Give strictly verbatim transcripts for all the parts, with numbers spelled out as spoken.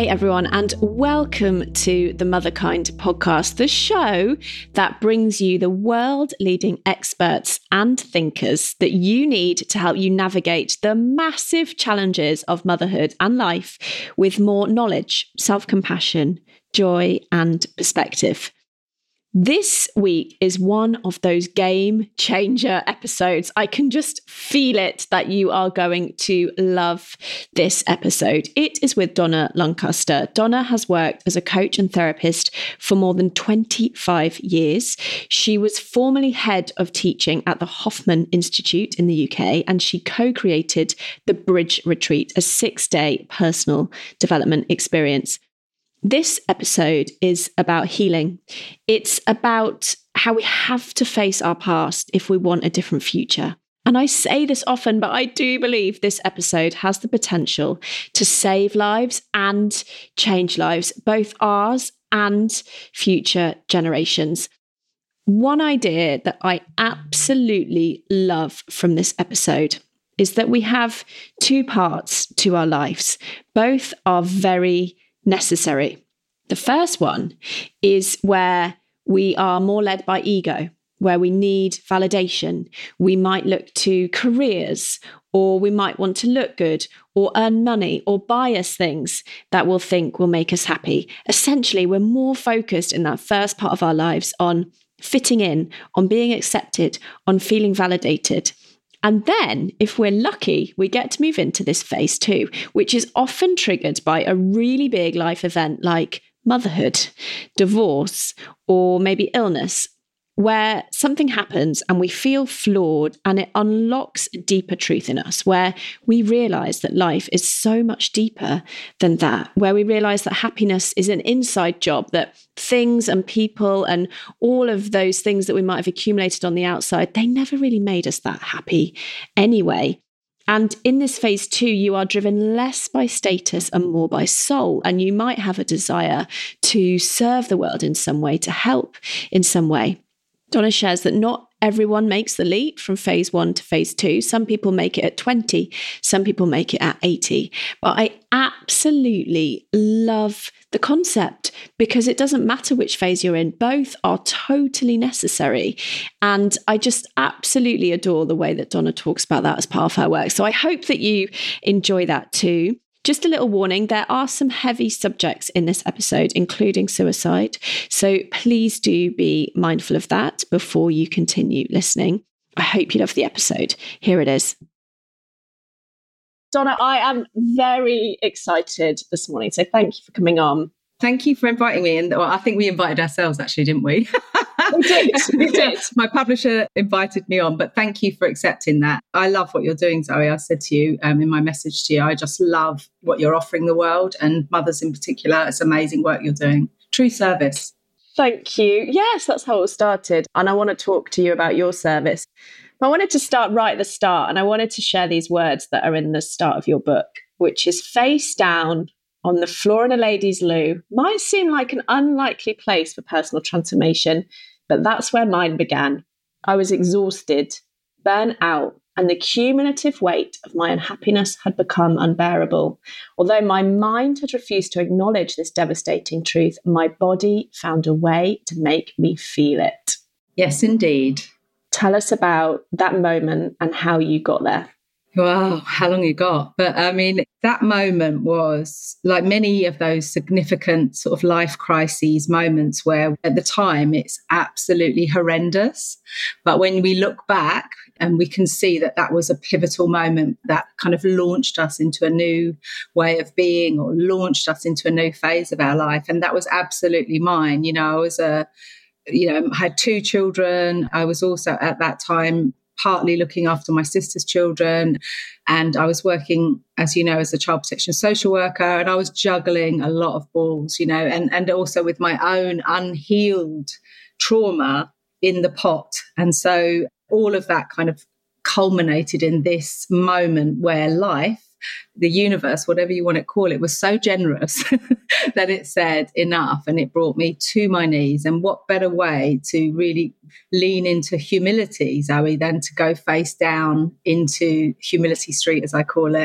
Hey everyone, and welcome to the Motherkind podcast, the show that brings you the world-leading experts and thinkers that you need to help you navigate the massive challenges of motherhood and life with more knowledge, self-compassion, joy, and perspective. This week is one of those game changer episodes. I can just feel it that you are going to love this episode. It is with Donna Lancaster. Donna has worked as a coach and therapist for more than twenty-five years. She was formerly head of teaching at the Hoffman Institute in the U K, and she co-created the Bridge Retreat, a six-day personal development experience. This episode is about healing. It's about how we have to face our past if we want a different future. And I say this often, but I do believe this episode has the potential to save lives and change lives, both ours and future generations. One idea that I absolutely love from this episode is that we have two parts to our lives. Both are very necessary. The first one is where we are more led by ego, where we need validation. We might look to careers, or we might want to look good or earn money or buy us things that we'll think will make us happy. Essentially, we're more focused in that first part of our lives on fitting in, on being accepted, on feeling validated. And then, if we're lucky, we get to move into this phase two, which is often triggered by a really big life event like motherhood, divorce, or maybe illness, where something happens and we feel flawed, and it unlocks a deeper truth in us, where we realize that life is so much deeper than that, where we realize that happiness is an inside job, that things and people and all of those things that we might have accumulated on the outside, they never really made us that happy anyway. And in this phase two, you are driven less by status and more by soul. And you might have a desire to serve the world in some way, to help in some way. Donna shares that not everyone makes the leap from phase one to phase two. Some people make it at twenty, some people make it at eighty. But I absolutely love the concept because it doesn't matter which phase you're in. Both are totally necessary. And I just absolutely adore the way that Donna talks about that as part of her work. So I hope that you enjoy that too. Just a little warning, there are some heavy subjects in this episode, including suicide. So please do be mindful of that before you continue listening. I hope you love the episode. Here it is. Donna, I am very excited this morning. So thank you for coming on. Thank you for inviting me. And well, I think we invited ourselves, actually, didn't we? We did. We did. My publisher invited me on, but thank you for accepting that. I love what you're doing, Zoe. I said to you um, in my message to you, I just love what you're offering the world, and mothers in particular. It's amazing work you're doing. True service. Thank you. Yes, that's how it started. And I want to talk to you about your service. But I wanted to start right at the start, and I wanted to share these words that are in the start of your book, which is face down on the floor in a ladies' loo. Might seem like an unlikely place for personal transformation, but that's where mine began. I was exhausted, burnt out, and the cumulative weight of my unhappiness had become unbearable. Although my mind had refused to acknowledge this devastating truth, my body found a way to make me feel it. Yes, indeed. Tell us about that moment and how you got there. Wow, how long you got. But I mean, that moment was like many of those significant sort of life crises moments where at the time it's absolutely horrendous. But when we look back and we can see that that was a pivotal moment that kind of launched us into a new way of being, or launched us into a new phase of our life. And that was absolutely mine. You know, I was a, you know, I had two children. I was also at that time partly looking after my sister's children. And I was working, as you know, as a child protection social worker, and I was juggling a lot of balls, you know, and, and also with my own unhealed trauma in the pot. And so all of that kind of culminated in this moment where life, the universe, whatever you want to call it, was so generous that it said enough, and it brought me to my knees. And what better way to really lean into humility, Zoe, than to go face down into humility street, as I call it.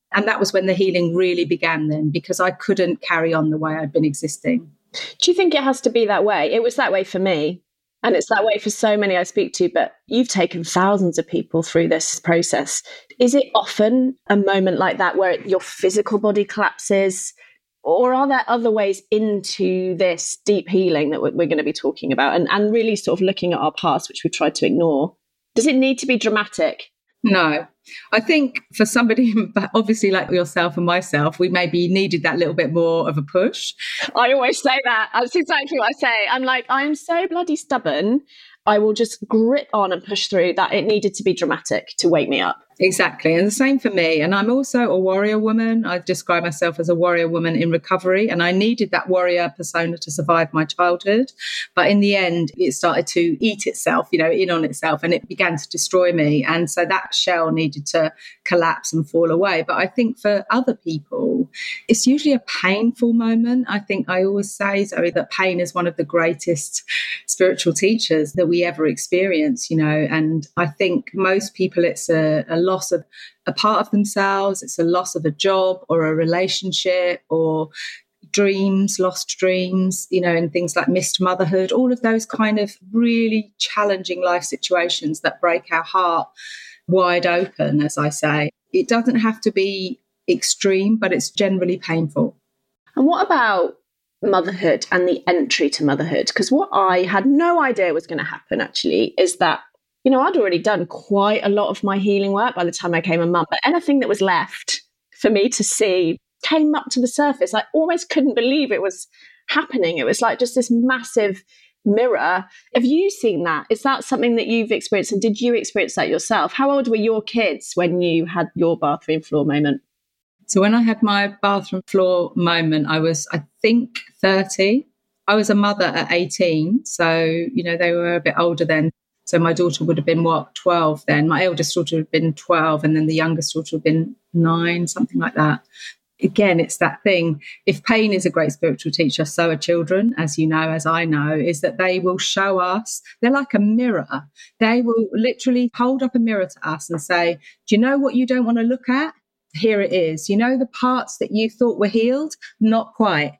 And that was when the healing really began then, because I couldn't carry on the way I'd been existing. Do you think it has to be that way? It was that way for me. And it's that way for so many I speak to, but you've taken thousands of people through this process. Is it often a moment like that where your physical body collapses? Or are there other ways into this deep healing that we're going to be talking about and, and really sort of looking at our past, which we've tried to ignore? Does it need to be dramatic? No. I think for somebody, obviously like yourself and myself, we maybe needed that little bit more of a push. I always say that. That's exactly what I say. I'm like, I'm so bloody stubborn. I will just grit on and push through that. It needed to be dramatic to wake me up. Exactly. And the same for me. And I'm also a warrior woman. I describe myself as a warrior woman in recovery. And I needed that warrior persona to survive my childhood. But in the end, it started to eat itself, you know, in on itself, and it began to destroy me. And so that shell needed to collapse and fall away. But I think for other people, it's usually a painful moment. I think I always say, Zoe, that pain is one of the greatest spiritual teachers that we ever experience, you know. And I think most people, it's a, a loss of a part of themselves, it's a loss of a job or a relationship or dreams, lost dreams, you know, and things like missed motherhood, all of those kind of really challenging life situations that break our heart wide open, as I say. It doesn't have to be extreme, but it's generally painful. And what about motherhood and the entry to motherhood? Because what I had no idea was going to happen, actually, is that you know, I'd already done quite a lot of my healing work by the time I became a mum, but anything that was left for me to see came up to the surface. I almost couldn't believe it was happening. It was like just this massive mirror. Have you seen that? Is that something that you've experienced? And did you experience that yourself? How old were your kids when you had your bathroom floor moment? So when I had my bathroom floor moment, I was, I think, thirty. I was a mother at eighteen. So, you know, they were a bit older then. So my daughter would have been, what, twelve then? My eldest daughter would have been twelve, and then the youngest daughter would have been nine, something like that. Again, it's that thing. If pain is a great spiritual teacher, so are children, as you know, as I know, is that they will show us. They're like a mirror. They will literally hold up a mirror to us and say, do you know what you don't want to look at? Here it is. You know, the parts that you thought were healed? Not quite.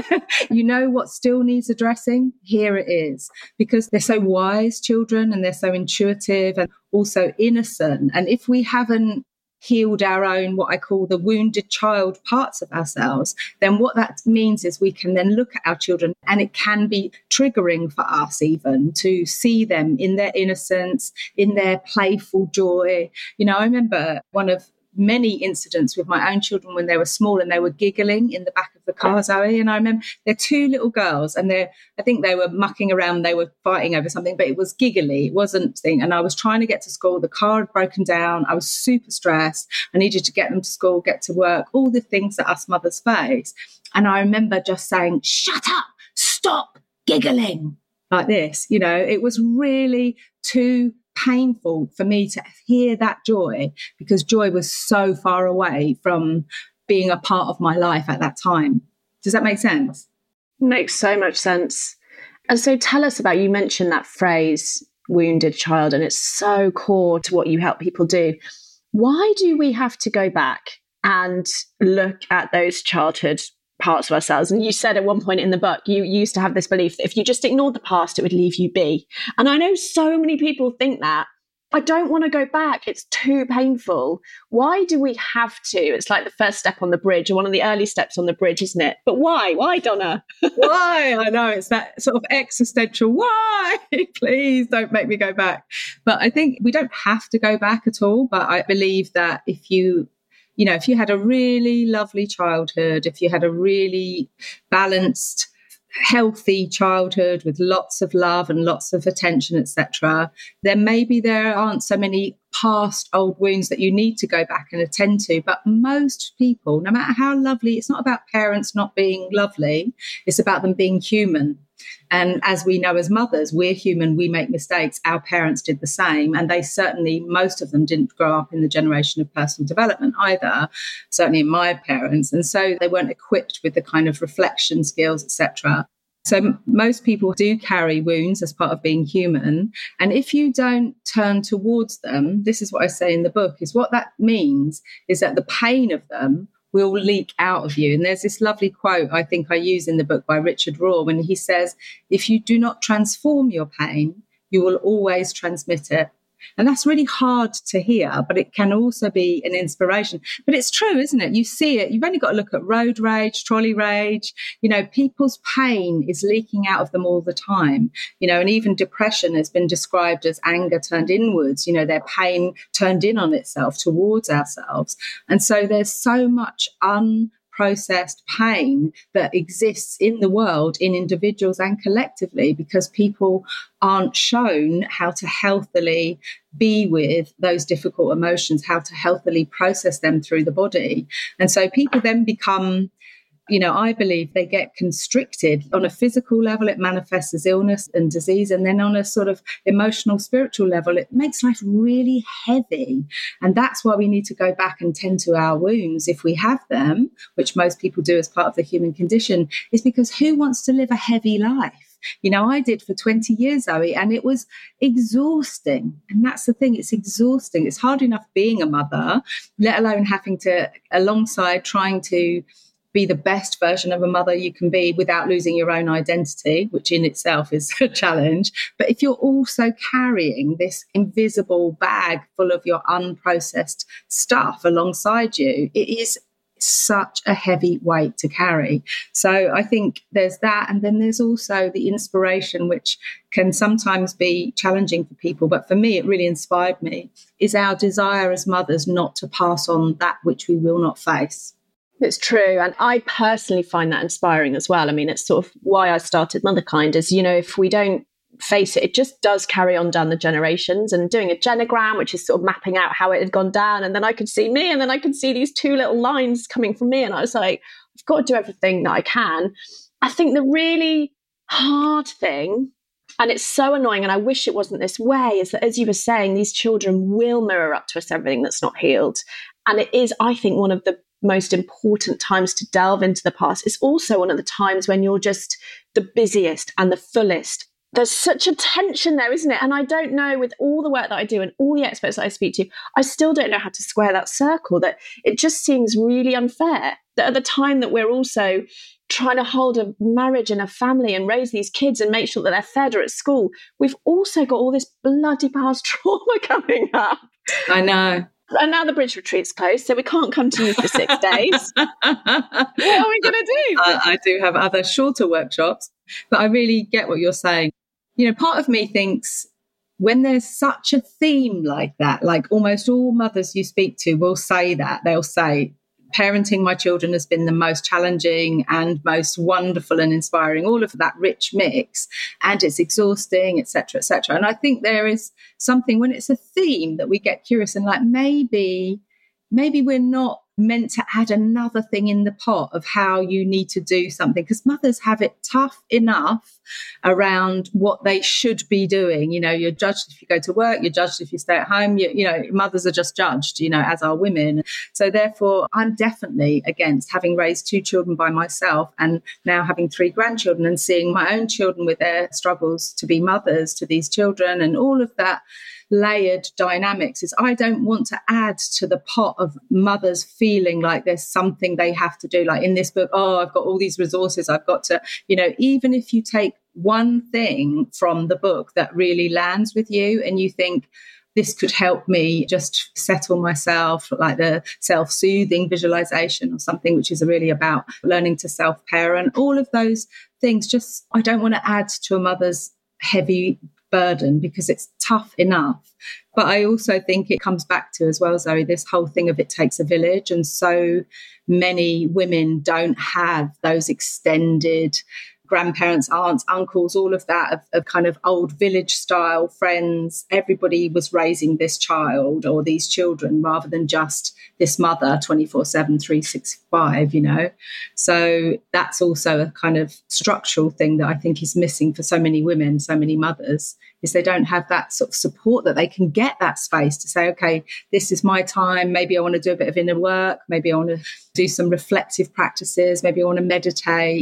You know what still needs addressing? Here it is. Because they're so wise, children, and they're so intuitive and also innocent. And if we haven't healed our own, what I call the wounded child parts of ourselves, then what that means is we can then look at our children, and it can be triggering for us even to see them in their innocence, in their playful joy. You know, I remember one of many incidents with my own children when they were small and they were giggling in the back of the car, Zoe. And I remember they're two little girls and they're, I think they were mucking around, they were fighting over something, but it was giggly, it wasn't thing. And I was trying to get to school, the car had broken down, I was super stressed, I needed to get them to school, get to work, all the things that us mothers face. And I remember just saying, shut up, stop giggling, like this. You know, it was really too painful for me to hear that joy, because joy was so far away from being a part of my life at that time. Does that make sense? Makes so much sense. And so tell us about, you mentioned that phrase, wounded child, and it's so core to what you help people do. Why do we have to go back and look at those childhood parts of ourselves? And you said at one point in the book, you used to have this belief that if you just ignored the past, it would leave you be. And I know so many people think that. I don't want to go back. It's too painful. Why do we have to? It's like the first step on the bridge, or one of the early steps on the bridge, isn't it? But why? Why, Donna? Why? I know, it's that sort of existential, why? Please don't make me go back. But I think we don't have to go back at all. But I believe that if you You know, if you had a really lovely childhood, if you had a really balanced, healthy childhood with lots of love and lots of attention, et cetera, then maybe there aren't so many past old wounds that you need to go back and attend to. But most people, no matter how lovely, it's not about parents not being lovely, it's about them being human. And as we know as mothers, we're human, we make mistakes. Our parents did the same. And they certainly, most of them didn't grow up in the generation of personal development either, certainly in my parents. And so they weren't equipped with the kind of reflection skills, et cetera. So m- most people do carry wounds as part of being human. And if you don't turn towards them, this is what I say in the book, is what that means is that the pain of them will leak out of you. And there's this lovely quote I think I use in the book by Richard Rohr when he says, if you do not transform your pain, you will always transmit it. And that's really hard to hear, but it can also be an inspiration. But it's true, isn't it? You see it. You've only got to look at road rage, trolley rage. You know, people's pain is leaking out of them all the time. You know, and even depression has been described as anger turned inwards. You know, their pain turned in on itself towards ourselves. And so there's so much un processed pain that exists in the world, in individuals and collectively, because people aren't shown how to healthily be with those difficult emotions, how to healthily process them through the body. And so people then become, you know, I believe they get constricted. On a physical level, it manifests as illness and disease. And then on a sort of emotional, spiritual level, it makes life really heavy. And that's why we need to go back and tend to our wounds if we have them, which most people do as part of the human condition, is because who wants to live a heavy life? You know, I did for twenty years, Zoe, and it was exhausting. And that's the thing, it's exhausting. It's hard enough being a mother, let alone having to, alongside trying to be the best version of a mother you can be without losing your own identity, which in itself is a challenge. But if you're also carrying this invisible bag full of your unprocessed stuff alongside you, it is such a heavy weight to carry. So I think there's that. And then there's also the inspiration, which can sometimes be challenging for people. But for me, it really inspired me, is our desire as mothers not to pass on that which we will not face. It's true. And I personally find that inspiring as well. I mean, it's sort of why I started Motherkind is, you know, if we don't face it, it just does carry on down the generations. And doing a genogram, which is sort of mapping out how it had gone down. And then I could see me, and then I could see these two little lines coming from me. And I was like, I've got to do everything that I can. I think the really hard thing, and it's so annoying, and I wish it wasn't this way, is that, as you were saying, these children will mirror up to us everything that's not healed. And it is, I think, one of the most important times to delve into the past. It's also one of the times when you're just the busiest and the fullest. There's such a tension there, isn't it? And I don't know, with all the work that I do and all the experts that I speak to, I still don't know how to square that circle, that it just seems really unfair that at the time that we're also trying to hold a marriage and a family and raise these kids and make sure that they're fed or at school, we've also got all this bloody past trauma coming up. I know. And now the Bridge Retreat's closed, so we can't come to you for six days. What are we going to do? I, I do have other shorter workshops, but I really get what you're saying. You know, part of me thinks when there's such a theme like that, like almost all mothers you speak to will say that. They'll say, parenting my children has been the most challenging and most wonderful and inspiring, all of that rich mix, and it's exhausting, et cetera, et cetera. And I think there is something when it's a theme that we get curious and like, maybe, maybe we're not meant to add another thing in the pot of how you need to do something, because mothers have it tough enough around what they should be doing. You know, you're judged if you go to work, you're judged if you stay at home. You, you know, mothers are just judged, you know, as are women. So therefore, I'm definitely against, having raised two children by myself and now having three grandchildren and seeing my own children with their struggles to be mothers to these children and all of that layered dynamics, is I don't want to add to the pot of mothers feeling like there's something they have to do. Like in this book, oh, I've got all these resources, I've got to, you know, even if you take one thing from the book that really lands with you and you think, this could help me just settle myself, like the self-soothing visualization or something, which is really about learning to self-parent, all of those things, just, I don't want to add to a mother's heavy burden because it's tough enough. But I also think it comes back to as well, Zoe, this whole thing of it takes a village. And so many women don't have those extended grandparents, aunts, uncles, all of that, of, of kind of old village style friends. Everybody was raising this child or these children rather than just this mother twenty-four seven, three sixty-five, you know. So that's also a kind of structural thing that I think is missing for so many women, so many mothers, is they don't have that sort of support that they can get that space to say, okay, this is my time. Maybe I want to do a bit of inner work. Maybe I want to do some reflective practices. Maybe I want to meditate.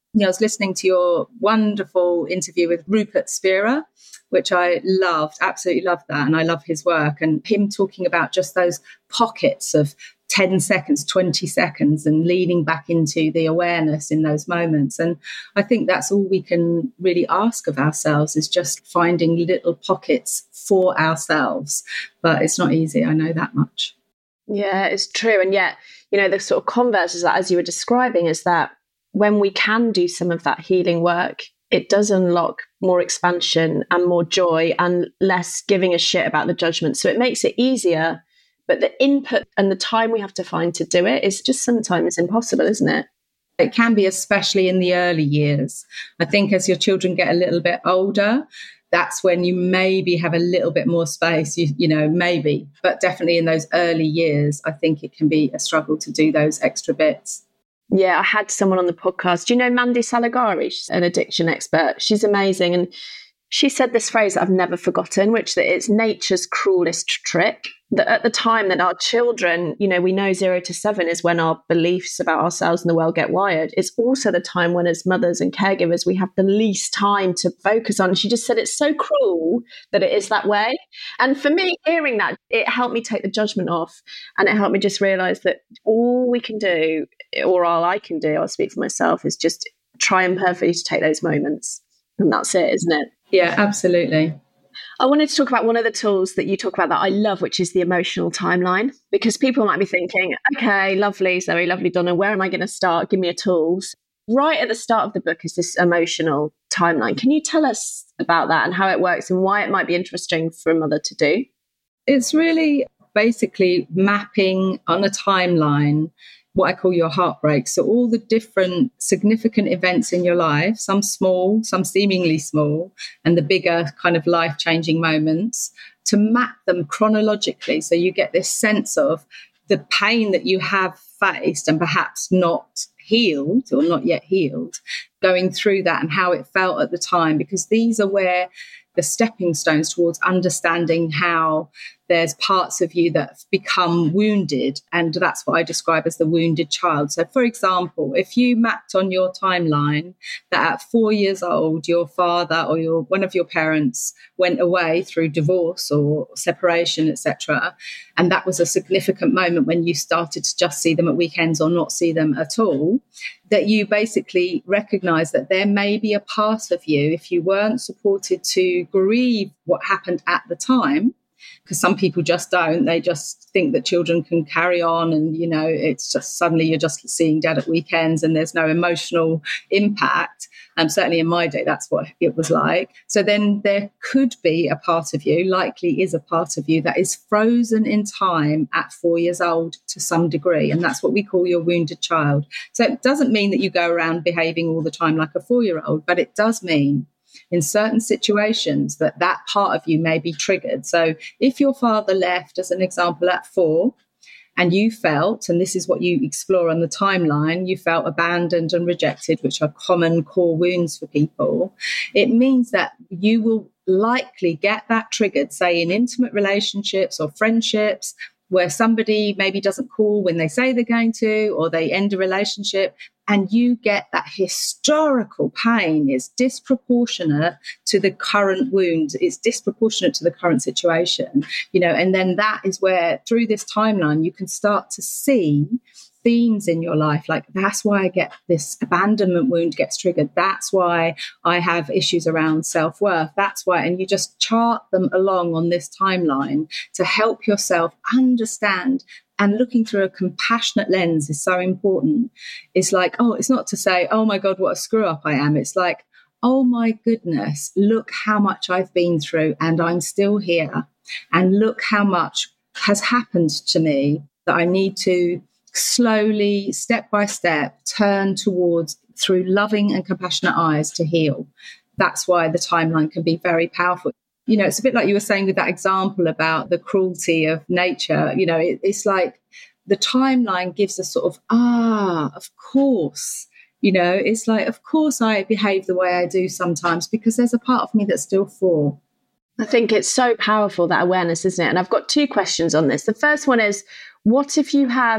You know, I was listening to your wonderful interview with Rupert Spira, which I loved, absolutely loved that. And I love his work and him talking about just those pockets of ten seconds, twenty seconds and leaning back into the awareness in those moments. And I think that's all we can really ask of ourselves, is just finding little pockets for ourselves. But it's not easy, I know that much. Yeah, it's true. And yet, you know, the sort of converse is that, as you were describing, is that when we can do some of that healing work, it does unlock more expansion and more joy and less giving a shit about the judgment. So it makes it easier. But the input and the time we have to find to do it is just sometimes impossible, isn't it? It can be, especially in the early years. I think as your children get a little bit older, that's when you maybe have a little bit more space, you, you know, maybe. But definitely in those early years, I think it can be a struggle to do those extra bits. Yeah, I had someone on the podcast. Do you know Mandy Salagari? She's an addiction expert. She's amazing. And she said this phrase that I've never forgotten, which that it's nature's cruelest trick. That at the time that our children, you know, we know zero to seven is when our beliefs about ourselves and the world get wired. It's also the time when, as mothers and caregivers, we have the least time to focus on. She just said it's so cruel that it is that way. And for me, hearing that, it helped me take the judgment off, and it helped me just realize that all we can do, or all I can do, I'll speak for myself, is just try and perfectly to take those moments. And that's it, isn't it? Yeah, absolutely. I wanted to talk about one of the tools that you talk about that I love, which is the emotional timeline, because people might be thinking, okay, lovely, Zoe, lovely, Donna, where am I going to start? Give me your tools. Right at the start of the book is this emotional timeline. Can you tell us about that and how it works and why it might be interesting for a mother to do? It's really basically mapping on a timeline what I call your heartbreak. So all the different significant events in your life, some small, some seemingly small, and the bigger kind of life-changing moments, to map them chronologically. So you get this sense of the pain that you have faced and perhaps not healed or not yet healed, going through that and how it felt at the time, because these are where the stepping stones towards understanding how there's parts of you that have become wounded. And that's what I describe as the wounded child. So, for example, if you mapped on your timeline that at four years old, your father or your one of your parents went away through divorce or separation, et cetera, and that was a significant moment when you started to just see them at weekends or not see them at all, that you basically recognize that there may be a part of you, if you weren't supported to grieve what happened at the time, because some people just don't, they just think that children can carry on and, you know, it's just suddenly you're just seeing dad at weekends and there's no emotional impact. And um, certainly in my day, that's what it was like. So then there could be a part of you, likely is a part of you, that is frozen in time at four years old to some degree. And that's what we call your wounded child. So it doesn't mean that you go around behaving all the time like a four-year-old, but it does mean in certain situations that that part of you may be triggered. So if your father left, as an example, at four, and you felt, and this is what you explore on the timeline, you felt abandoned and rejected, which are common core wounds for people, it means that you will likely get that triggered, say in intimate relationships or friendships, where somebody maybe doesn't call when they say they're going to, or they end a relationship, and you get that historical pain. It's disproportionate to the current wound. It's disproportionate to the current situation, you know, and then that is where through this timeline, you can start to see themes in your life. Like, that's why I get this abandonment wound gets triggered. That's why I have issues around self-worth. That's why, and you just chart them along on this timeline to help yourself understand. And looking through a compassionate lens is so important. It's like, oh, it's not to say, oh my God, what a screw up I am. It's like, oh my goodness, look how much I've been through and I'm still here. And look how much has happened to me that I need to slowly, step by step, turn towards through loving and compassionate eyes to heal. That's why the timeline can be very powerful. You know, it's a bit like you were saying with that example about the cruelty of nature. You know, it, it's like the timeline gives us sort of, ah, of course. You know, it's like, of course I behave the way I do sometimes because there's a part of me that's still four. I think it's so powerful, that awareness, isn't it? And I've got two questions on this. The first one is, what if you have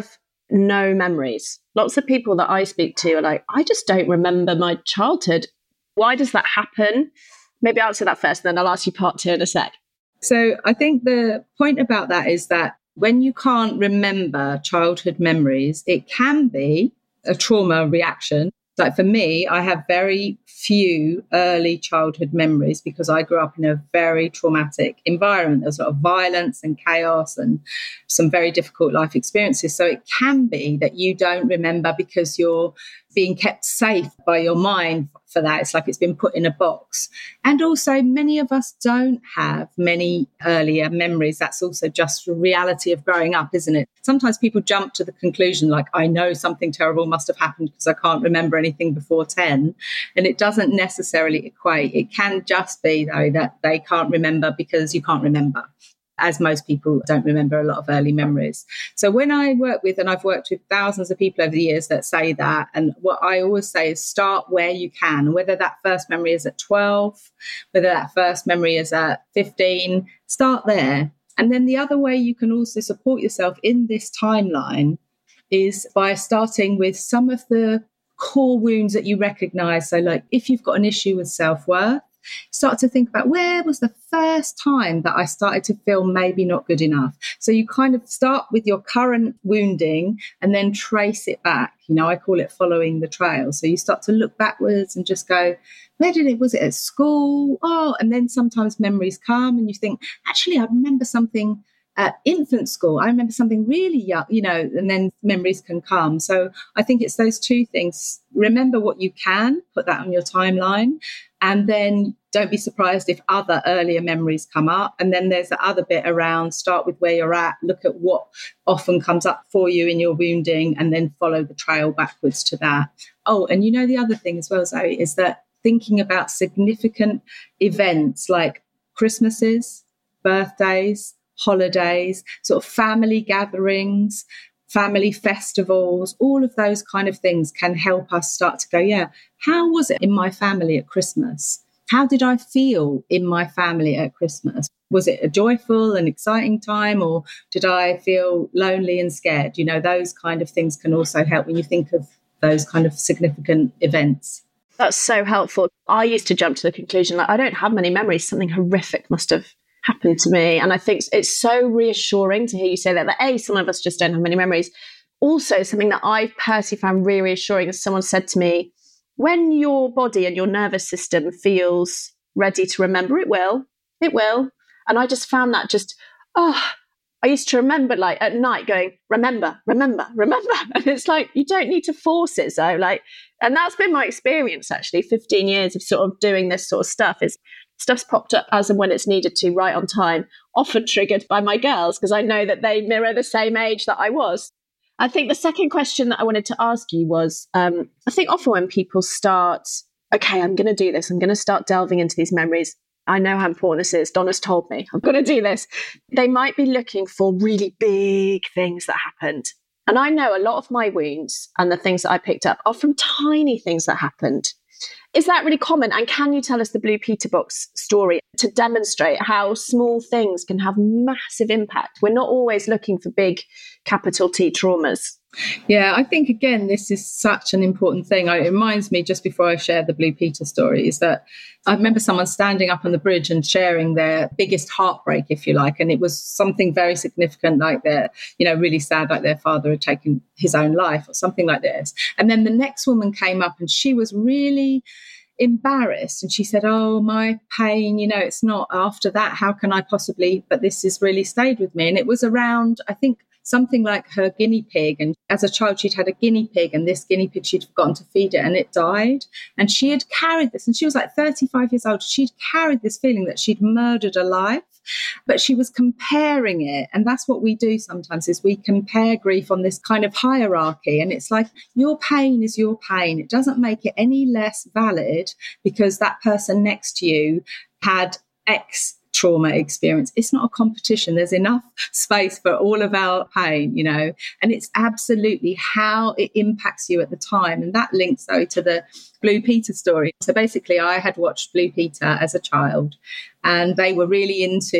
no memories. Lots of people that I speak to are like, I just don't remember my childhood. Why does that happen? Maybe I'll answer that first, and then I'll ask you part two in a sec. So I think the point about that is that when you can't remember childhood memories, it can be a trauma reaction. Like for me, I have very few early childhood memories because I grew up in a very traumatic environment. There's a lot of violence and chaos and some very difficult life experiences. So it can be that you don't remember because you're being kept safe by your mind for that. It's like it's been put in a box. And also many of us don't have many earlier memories. That's also just the reality of growing up, isn't it? Sometimes people jump to the conclusion like, I know something terrible must have happened because I can't remember anything before ten. And it doesn't necessarily equate. It can just be, though, that they can't remember because you can't remember, as most people don't remember a lot of early memories. So when I work with, and I've worked with thousands of people over the years that say that, and what I always say is start where you can, whether that first memory is at twelve, whether that first memory is at fifteen, start there. And then the other way you can also support yourself in this timeline is by starting with some of the core wounds that you recognize. So like if you've got an issue with self-worth, start to think about where was the first time that I started to feel maybe not good enough. So you kind of start with your current wounding and then trace it back. You know, I call it following the trail. So you start to look backwards and just go, where did it, was it at school? Oh, and then sometimes memories come and you think, actually, I remember something at infant school. I remember something really young, you know, and then memories can come. So I think it's those two things. Remember what you can, put that on your timeline, and then don't be surprised if other earlier memories come up. And then there's the other bit around, start with where you're at, look at what often comes up for you in your wounding, and then follow the trail backwards to that. Oh, and you know, the other thing as well, Zoe, is that thinking about significant events like Christmases, birthdays, holidays, sort of family gatherings, family festivals, all of those kind of things can help us start to go, yeah, how was it in my family at Christmas? How did I feel in my family at Christmas? Was it a joyful and exciting time, or did I feel lonely and scared? You know, those kind of things can also help when you think of those kind of significant events. That's so helpful. I used to jump to the conclusion, like, I don't have many memories. Something horrific must have happened to me. And I think it's so reassuring to hear you say that, that A, some of us just don't have many memories. Also, something that I personally found really reassuring is someone said to me, when your body and your nervous system feels ready to remember, it will, it will. And I just found that just, oh, I used to remember like at night going, remember, remember, remember. And it's like, you don't need to force it. So like, and that's been my experience actually, fifteen years of sort of doing this sort of stuff is stuff's popped up as and when it's needed to, right on time, often triggered by my girls, because I know that they mirror the same age that I was. I think the second question that I wanted to ask you was, um, I think often when people start, okay, I'm going to do this, I'm going to start delving into these memories. I know how important this is. Donna's told me I'm going to do this. They might be looking for really big things that happened. And I know a lot of my wounds and the things that I picked up are from tiny things that happened. Is that really common? And can you tell us the Blue Peter box story to demonstrate how small things can have massive impact? We're not always looking for big capital T traumas. Yeah, I think, again, this is such an important thing. It reminds me, just before I share the Blue Peter story, is that I remember someone standing up on the bridge and sharing their biggest heartbreak, if you like. And it was something very significant, like their, you know, really sad, like their father had taken his own life or something like this. And then the next woman came up and she was really embarrassed. And she said, oh, my pain, you know, it's not after that. How can I possibly, but this has really stayed with me. And it was around, I think, something like her guinea pig. And as a child, she'd had a guinea pig, and this guinea pig, she'd forgotten to feed it and it died. And she had carried this, and she was like thirty-five years old. She'd carried this feeling that she'd murdered a life, but she was comparing it. And that's what we do sometimes, is we compare grief on this kind of hierarchy. And it's like, your pain is your pain. It doesn't make it any less valid because that person next to you had X trauma experience. It's not a competition. There's enough space for all of our pain, you know, and it's absolutely how it impacts you at the time. And that links, though, to the Blue Peter story. So basically, I had watched Blue Peter as a child, and they were really into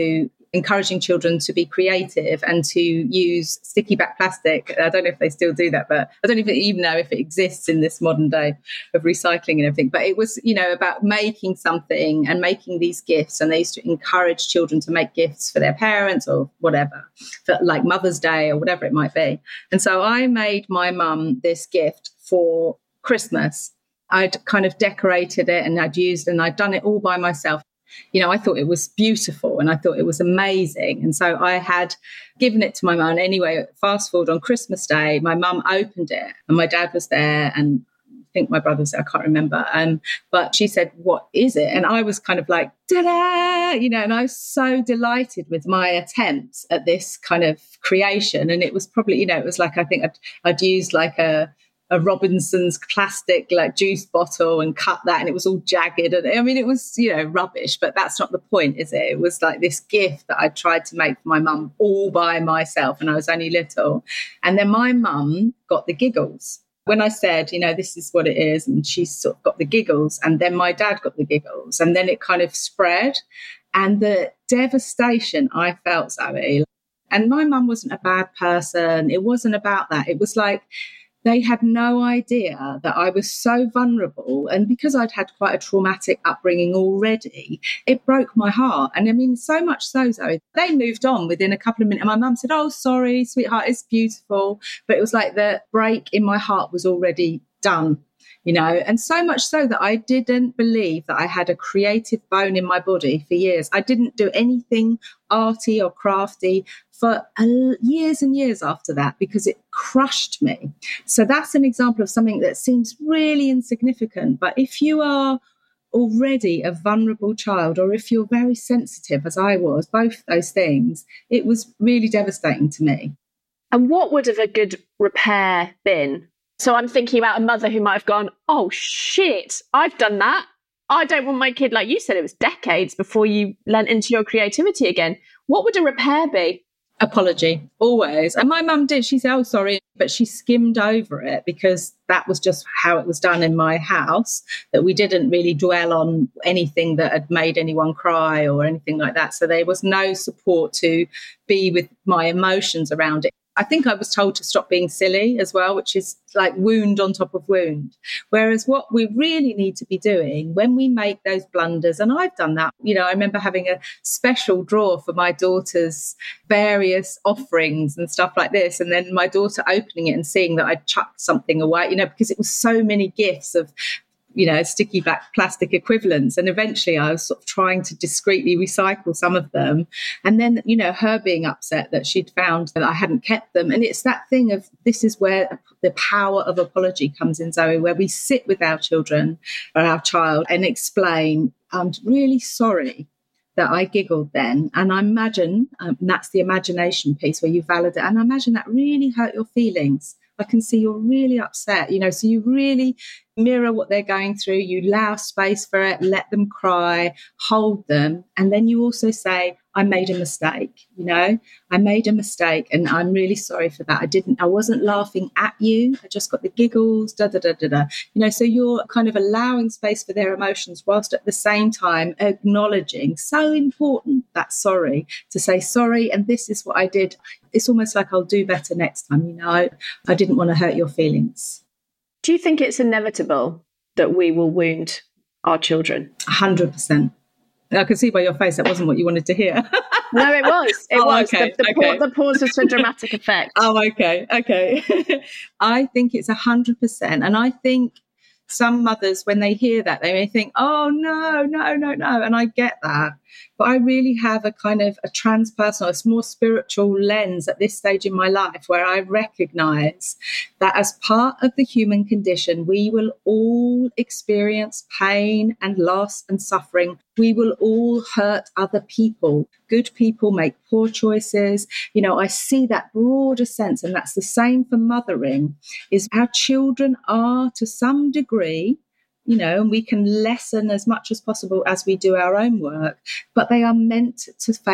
encouraging children to be creative and to use sticky back plastic. I don't know if they still do that, but I don't even, even know if it exists in this modern day of recycling and everything. But it was, you know, about making something and making these gifts. And they used to encourage children to make gifts for their parents or whatever, for like Mother's Day or whatever it might be. And so I made my mum this gift for Christmas. I'd kind of decorated it and I'd used and I'd done it all by myself. You know, I thought it was beautiful and I thought it was amazing. And so I had given it to my mum. Anyway, fast forward on Christmas Day, my mum opened it and my dad was there and I think my brother was there, I can't remember. Um, but she said, what is it? And I was kind of like, ta-da! You know, and I was so delighted with my attempts at this kind of creation. And it was probably, you know, it was like, I think I'd, I'd used like a, a Robinson's plastic like juice bottle and cut that and it was all jagged. And I mean, it was, you know, rubbish, but that's not the point, is it? It was like this gift that I tried to make for my mum all by myself and I was only little. And then my mum got the giggles when I said, you know, this is what it is. And she sort of got the giggles and then my dad got the giggles and then it kind of spread. And the devastation I felt, Zoe, and my mum wasn't a bad person. It wasn't about that. It was like, they had no idea that I was so vulnerable. And because I'd had quite a traumatic upbringing already, it broke my heart. And I mean, so much so, Zoe, they moved on within a couple of minutes. And my mum said, oh, sorry, sweetheart, it's beautiful. But it was like the break in my heart was already done, you know, and so much so that I didn't believe that I had a creative bone in my body for years. I didn't do anything arty or crafty for years and years after that because it crushed me. So that's an example of something that seems really insignificant. But if you are already a vulnerable child, or if you're very sensitive, as I was, both those things, it was really devastating to me. And what would have a good repair been? So I'm thinking about a mother who might have gone, oh, shit, I've done that. I don't want my kid, like you said, it was decades before you lent into your creativity again. What would a repair be? Apology, always. And my mum did. She said, oh, sorry, but she skimmed over it because that was just how it was done in my house, that we didn't really dwell on anything that had made anyone cry or anything like that. So there was no support to be with my emotions around it. I think I was told to stop being silly as well, which is like wound on top of wound. Whereas what we really need to be doing when we make those blunders, and I've done that, you know, I remember having a special drawer for my daughter's various offerings and stuff like this. And then my daughter opening it and seeing that I'd chucked something away, you know, because it was so many gifts of, you know, sticky back plastic equivalents. And eventually I was sort of trying to discreetly recycle some of them. And then, you know, her being upset that she'd found that I hadn't kept them. And it's that thing of, this is where the power of apology comes in, Zoe, where we sit with our children or our child and explain, I'm really sorry that I giggled then. And I imagine, um, that's the imagination piece where you validate. And I imagine that really hurt your feelings. I can see you're really upset, you know, so you really mirror what they're going through. You allow space for it, let them cry, hold them. And then you also say, I made a mistake, you know, I made a mistake and I'm really sorry for that. I didn't, I wasn't laughing at you. I just got the giggles, da, da, da, da, da. You know, so you're kind of allowing space for their emotions whilst at the same time acknowledging, so important, that sorry, to say sorry. And this is what I did. It's almost like I'll do better next time. You know, I, I didn't want to hurt your feelings. Do you think it's inevitable that we will wound our children? A hundred percent. I can see by your face that wasn't what you wanted to hear. No, it was. It oh, was. Okay, the, the, okay. pa- the pause was for dramatic effect. Oh, okay. Okay. I think it's a hundred percent. And I think some mothers, when they hear that, they may think, oh, no, no, no, no. And I get that. But I really have a kind of a transpersonal, a more spiritual lens at this stage in my life where I recognize that as part of the human condition, we will all experience pain and loss and suffering. We will all hurt other people. Good people make poor choices. You know, I see that broader sense, and that's the same for mothering, is our children are to some degree, you know, and we can lessen as much as possible as we do our own work, but they are meant to face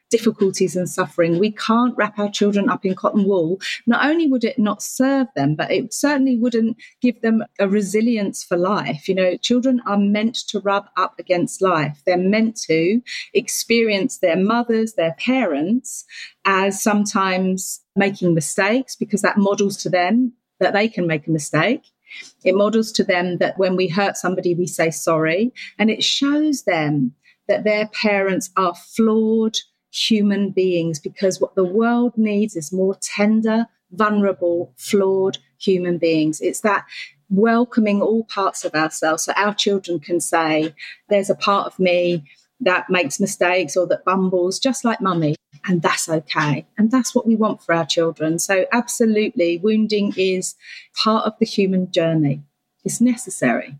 difficulties and suffering. We can't wrap our children up in cotton wool. Not only would it not serve them, but it certainly wouldn't give them a resilience for life. You know, children are meant to rub up against life. They're meant to experience their mothers, their parents, as sometimes making mistakes, because that models to them that they can make a mistake. It models to them that when we hurt somebody, we say sorry. And it shows them that their parents are flawed human beings, because what the world needs is more tender, vulnerable, flawed human beings. It's that welcoming all parts of ourselves, so our children can say, there's a part of me that makes mistakes or that bumbles, just like mummy, and that's okay. And that's what we want for our children. So absolutely, wounding is part of the human journey. It's necessary.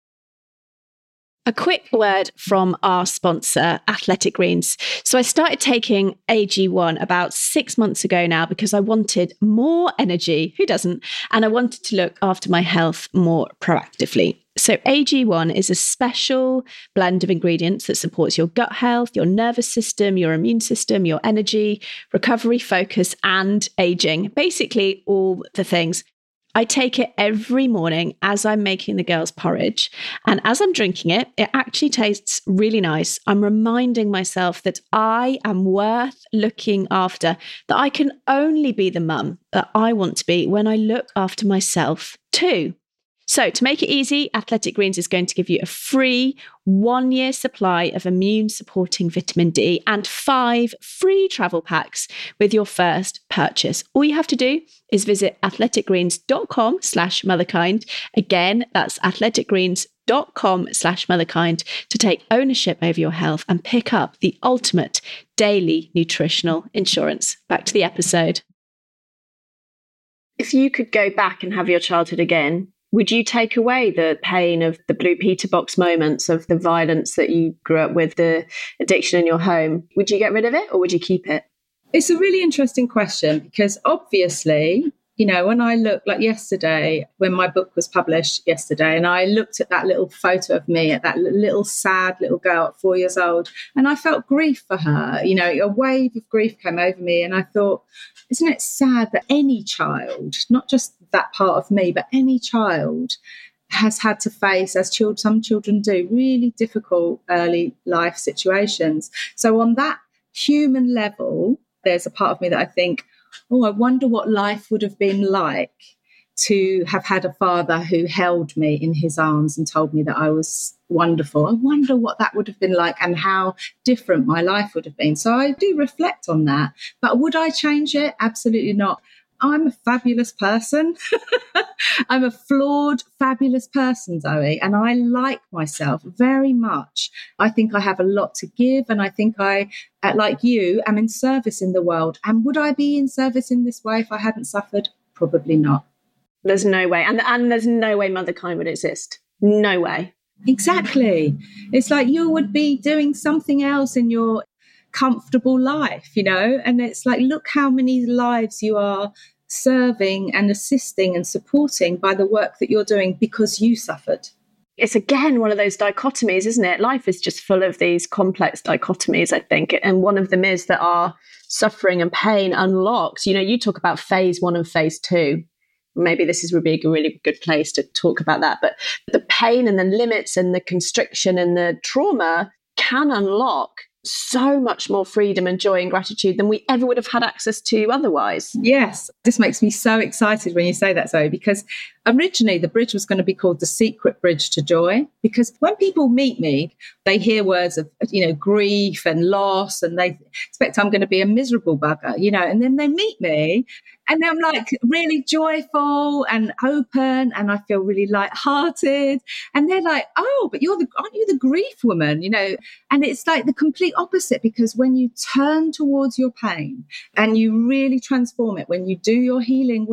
A quick word from our sponsor, Athletic Greens. So I started taking A G one about six months ago now because I wanted more energy. Who doesn't? And I wanted to look after my health more proactively. So A G one is a special blend of ingredients that supports your gut health, your nervous system, your immune system, your energy, recovery, focus, and aging. Basically, all the things. I take it every morning as I'm making the girls' porridge. And as I'm drinking it, it actually tastes really nice. I'm reminding myself that I am worth looking after, that I can only be the mum that I want to be when I look after myself too. So to make it easy, Athletic Greens is going to give you a free one-year supply of immune-supporting vitamin D and five free travel packs with your first purchase. All you have to do is visit athleticgreens.com slash motherkind. Again, that's athleticgreens.com slash motherkind to take ownership over your health and pick up the ultimate daily nutritional insurance. Back to the episode. If you could go back and have your childhood again, would you take away the pain of the Blue Peter box moments, of the violence that you grew up with, the addiction in your home? Would you get rid of it or would you keep it? It's a really interesting question, because obviously, you know, when I look, like yesterday, when my book was published yesterday, and I looked at that little photo of me, at that little sad little girl at four years old, and I felt grief for her. You know, a wave of grief came over me, and I thought, isn't it sad that any child, not just that part of me, but any child has had to face, as children, some children do, really difficult early life situations. So on that human level, there's a part of me that I think, oh, I wonder what life would have been like to have had a father who held me in his arms and told me that I was wonderful. I wonder what that would have been like and how different my life would have been. So I do reflect on that. But would I change it? Absolutely not. I'm a fabulous person. I'm a flawed, fabulous person, Zoe, and I like myself very much. I think I have a lot to give, and I think I, like you, am in service in the world. And would I be in service in this way if I hadn't suffered? Probably not. There's no way. And, and there's no way Motherkind would exist. No way. Exactly. It's like you would be doing something else in your comfortable life, you know, and it's like, look how many lives you are serving and assisting and supporting by the work that you're doing because you suffered. It's again one of those dichotomies, isn't it? Life is just full of these complex dichotomies, I think. And one of them is that our suffering and pain unlocks. You know, you talk about phase one and phase two. Maybe this is would be a really good place to talk about that. But the pain and the limits and the constriction and the trauma can unlock so much more freedom and joy and gratitude than we ever would have had access to otherwise. Yes, this makes me so excited when you say that, Zoe, because originally the bridge was going to be called The Secret Bridge to Joy, because when people meet me, they hear words of, you know, grief and loss, and they expect I'm going to be a miserable bugger, you know, and then they meet me and I'm like really joyful and open, and I feel really lighthearted, and they're like, oh, but you're the, aren't you the grief woman, you know? And it's like the complete opposite, because when you turn towards your pain and you really transform it, when you do your healing work,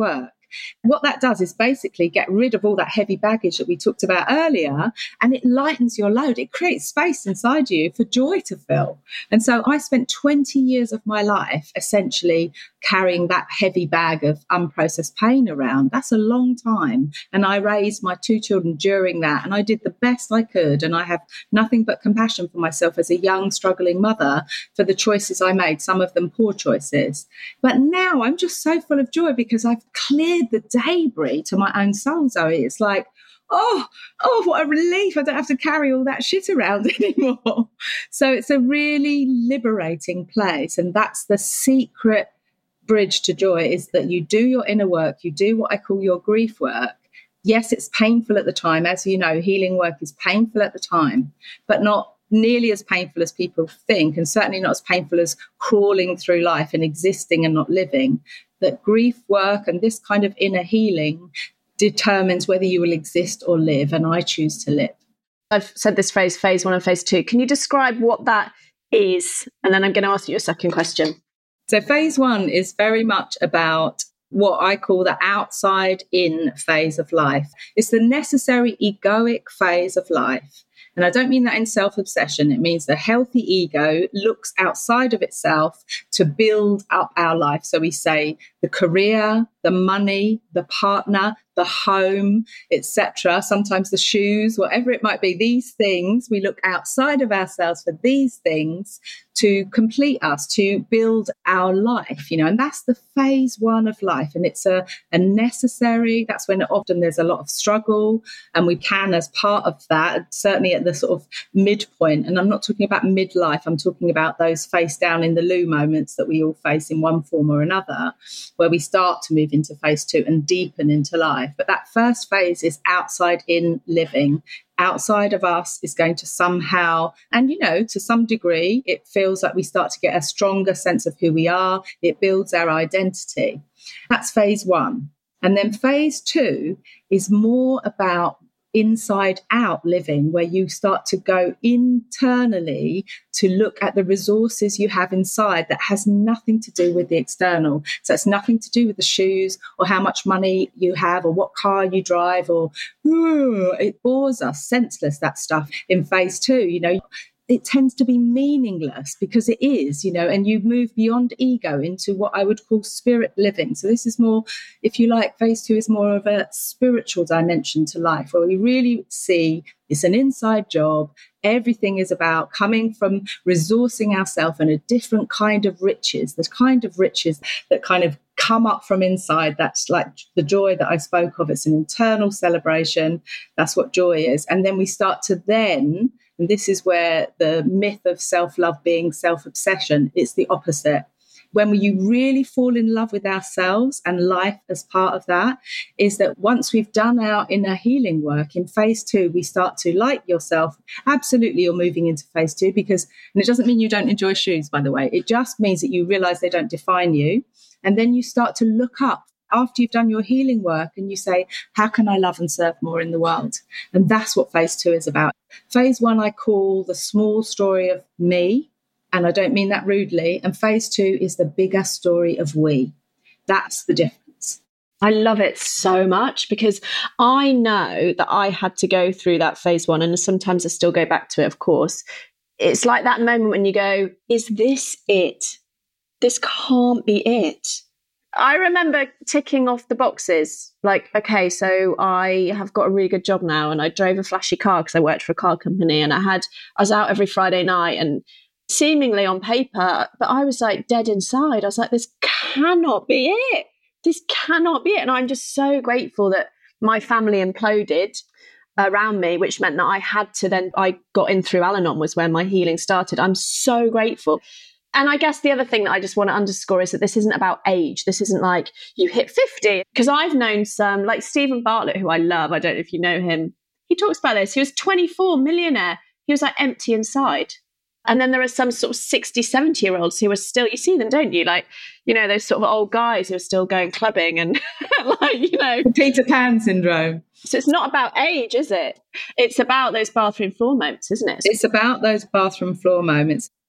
What that does is basically get rid of all that heavy baggage that we talked about earlier, and it lightens your load. It creates space inside you for joy to fill. And so I spent twenty years of my life essentially carrying that heavy bag of unprocessed pain around. That's a long time. And I raised my two children during that, and I did the best I could. And I have nothing but compassion for myself as a young, struggling mother for the choices I made, some of them poor choices. But now I'm just so full of joy because I've cleared the debris to my own soul, Zoe. It's like, oh, oh, what a relief. I don't have to carry all that shit around anymore. So it's a really liberating place. And that's the secret bridge to joy, is that you do your inner work, you do what I call your grief work. Yes, it's painful at the time. As you know, healing work is painful at the time, but not nearly as painful as people think, and certainly not as painful as crawling through life and existing and not living. That grief work and this kind of inner healing determines whether you will exist or live, and I choose to live. I've said this phrase, phase one and phase two. Can you describe what that is? And then I'm going to ask you a second question. So phase one is very much about what I call the outside in phase of life. It's the necessary egoic phase of life. And I don't mean that in self-obsession. It means the healthy ego looks outside of itself to build up our life. So we say the career, the money, the partner, the home, et cetera. Sometimes the shoes, whatever it might be, these things, we look outside of ourselves for these things to complete us, to build our life, you know, and that's the phase one of life. And it's a, a necessary, that's when often there's a lot of struggle, and we can, as part of that, certainly at the sort of midpoint, and I'm not talking about midlife, I'm talking about those face down in the loo moments that we all face in one form or another, where we start to move into phase two and deepen into life. But that first phase is outside in living. Outside of us is going to somehow, and you know, to some degree, it feels like we start to get a stronger sense of who we are. It builds our identity. That's phase one. And then phase two is more about inside out living, where you start to go internally to look at the resources you have inside that has nothing to do with the external. So it's nothing to do with the shoes or how much money you have or what car you drive, or ooh, it bores us senseless, that stuff in phase two. You know, it tends to be meaningless because it is, you know, and you move beyond ego into what I would call spirit living. So this is more, if you like, phase two is more of a spiritual dimension to life, where we really see it's an inside job. Everything is about coming from resourcing ourselves and a different kind of riches, the kind of riches that kind of come up from inside. That's like the joy that I spoke of. It's an internal celebration. That's what joy is. And then we start to then, and this is where the myth of self-love being self-obsession, it's the opposite. When you really fall in love with ourselves and life as part of that, is that once we've done our inner healing work in phase two, we start to like yourself. Absolutely, you're moving into phase two because, and it doesn't mean you don't enjoy shoes, by the way. It just means that you realize they don't define you. And then you start to look up after you've done your healing work and you say, how can I love and serve more in the world? And that's what phase two is about. Phase one, I call the small story of me. And I don't mean that rudely. And phase two is the bigger story of we. That's the difference. I love it so much because I know that I had to go through that phase one, and sometimes I still go back to it, of course. It's like that moment when you go, is this it? This can't be it. I remember ticking off the boxes like, okay, so I have got a really good job now, and I drove a flashy car because I worked for a car company, and I had, I was out every Friday night, and seemingly on paper, but I was like dead inside. I was like, this cannot be it. This cannot be it. And I'm just so grateful that my family imploded around me, which meant that I had to then, I got in through Al-Anon was where my healing started. I'm so grateful. And I guess the other thing that I just want to underscore is that this isn't about age. This isn't like you hit fifty, because I've known some, like Stephen Bartlett, who I love. I don't know if you know him. He talks about this. He was twenty-four, millionaire. He was like empty inside. And then there are some sort of sixty, seventy year olds who are still, you see them, don't you? Like, you know, those sort of old guys who are still going clubbing and like, you know. Peter Pan syndrome. So it's not about age, is it? It's about those bathroom floor moments, isn't it? It's about those bathroom floor moments.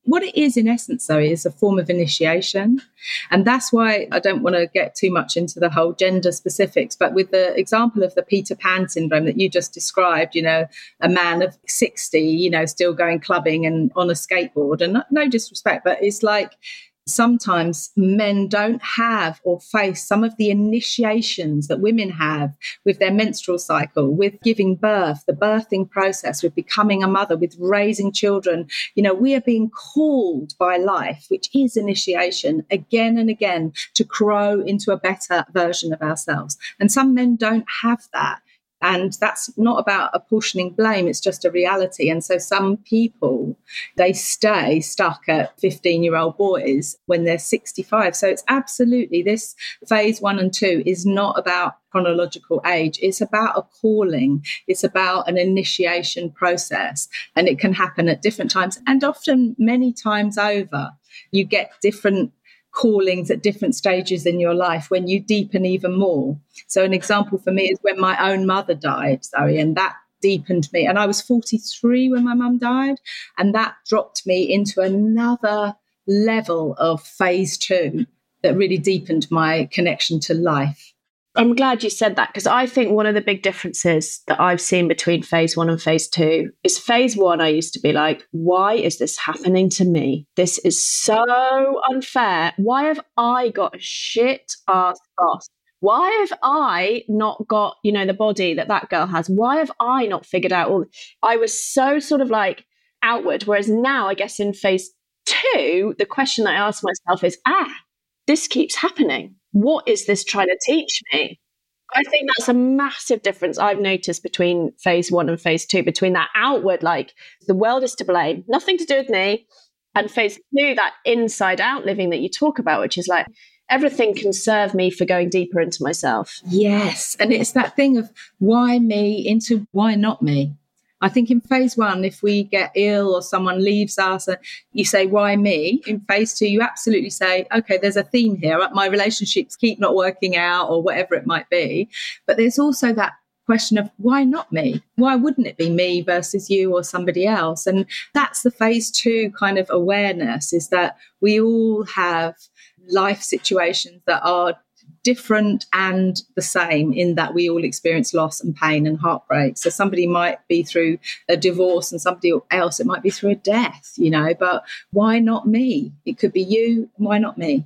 what it is in essence, though, is a form of initiation. And that's why I don't want to get too much into the whole gender specifics. But with the example of the Peter Pan syndrome that you just described, you know, a man of sixty, you know, still going clubbing and on a skateboard, and no, no disrespect, but it's like, sometimes men don't have or face some of the initiations that women have with their menstrual cycle, with giving birth, the birthing process, with becoming a mother, with raising children. You know, we are being called by life, which is initiation, again and again, to grow into a better version of ourselves. And some men don't have that. And that's not about apportioning blame, it's just a reality. And so some people, they stay stuck at fifteen-year-old boys when they're sixty-five. So it's absolutely, this phase one and two is not about chronological age. It's about a calling. It's about an initiation process. And it can happen at different times and often many times over. You get different callings at different stages in your life when you deepen even more. So an example for me is when my own mother died, Zoe, and that deepened me. And I was forty-three when my mum died, and that dropped me into another level of phase two that really deepened my connection to life. I'm glad you said that, because I think one of the big differences that I've seen between phase one and phase two is phase one, I used to be like, why is this happening to me? This is so unfair. Why have I got a shit ass boss? Why have I not got, you know, the body that that girl has? Why have I not figured out all? I was so sort of like outward. Whereas now, I guess in phase two, the question that I ask myself is, ah, this keeps happening. What is this trying to teach me? I think that's a massive difference I've noticed between phase one and phase two, between that outward, like the world is to blame, nothing to do with me, and phase two, that inside out living that you talk about, which is like, everything can serve me for going deeper into myself. Yes. And it's that thing of why me into why not me? I think in phase one, if we get ill or someone leaves us, and you say, why me? In phase two, you absolutely say, okay, there's a theme here. My relationships keep not working out or whatever it might be. But there's also that question of why not me? Why wouldn't it be me versus you or somebody else? And that's the phase two kind of awareness, is that we all have life situations that are different and the same, in that we all experience loss and pain and heartbreak. So somebody might be through a divorce and somebody else, it might be through a death, you know, but why not me? It could be you. Why not me?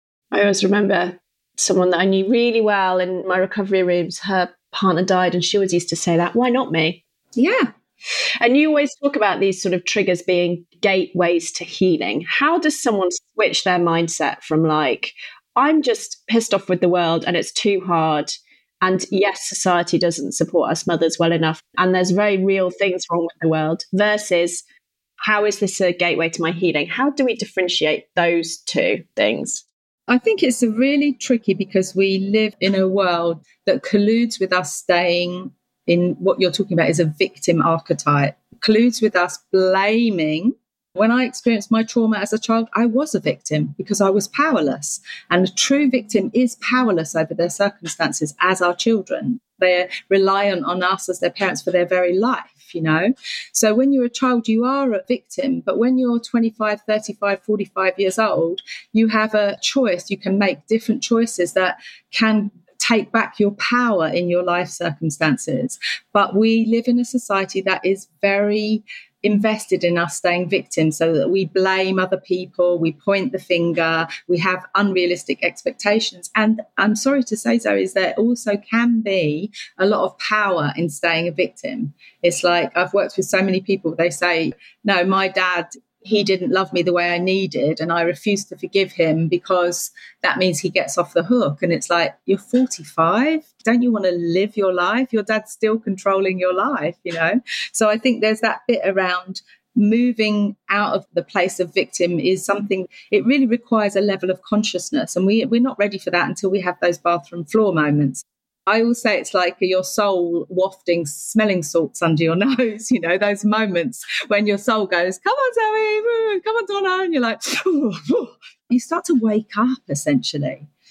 I always remember someone that I knew really well in my recovery rooms, her partner died, and she always used to say that, why not me? Yeah. And you always talk about these sort of triggers being gateways to healing. How does someone switch their mindset from like, I'm just pissed off with the world and it's too hard, and yes, society doesn't support us mothers well enough, and there's very real things wrong with the world, versus how is this a gateway to my healing? How do we differentiate those two things? I think it's really tricky because we live in a world that colludes with us staying in what you're talking about is a victim archetype, colludes with us blaming. When I experienced my trauma as a child, I was a victim because I was powerless. And a true victim is powerless over their circumstances, as are children. They're reliant on us as their parents for their very life, you know. So when you're a child, you are a victim. But when you're twenty-five, thirty-five, forty-five years old, you have a choice. You can make different choices that can take back your power in your life circumstances. But we live in a society that is very invested in us staying victims, so that we blame other people, we point the finger, we have unrealistic expectations. And I'm sorry to say, Zoe, is there also can be a lot of power in staying a victim. It's like, I've worked with so many people, they say, no, my dad, he didn't love me the way I needed, and I refuse to forgive him because that means he gets off the hook. And it's like, you're forty-five. Don't you want to live your life? Your dad's still controlling your life, you know? So I think there's that bit around moving out of the place of victim is something, it really requires a level of consciousness. And we, we're not ready for that until we have those bathroom floor moments. I always say it's like your soul wafting smelling salts under your nose, you know, those moments when your soul goes, come on, Zoe, come on, Donna. And you're like, you start to wake up, essentially.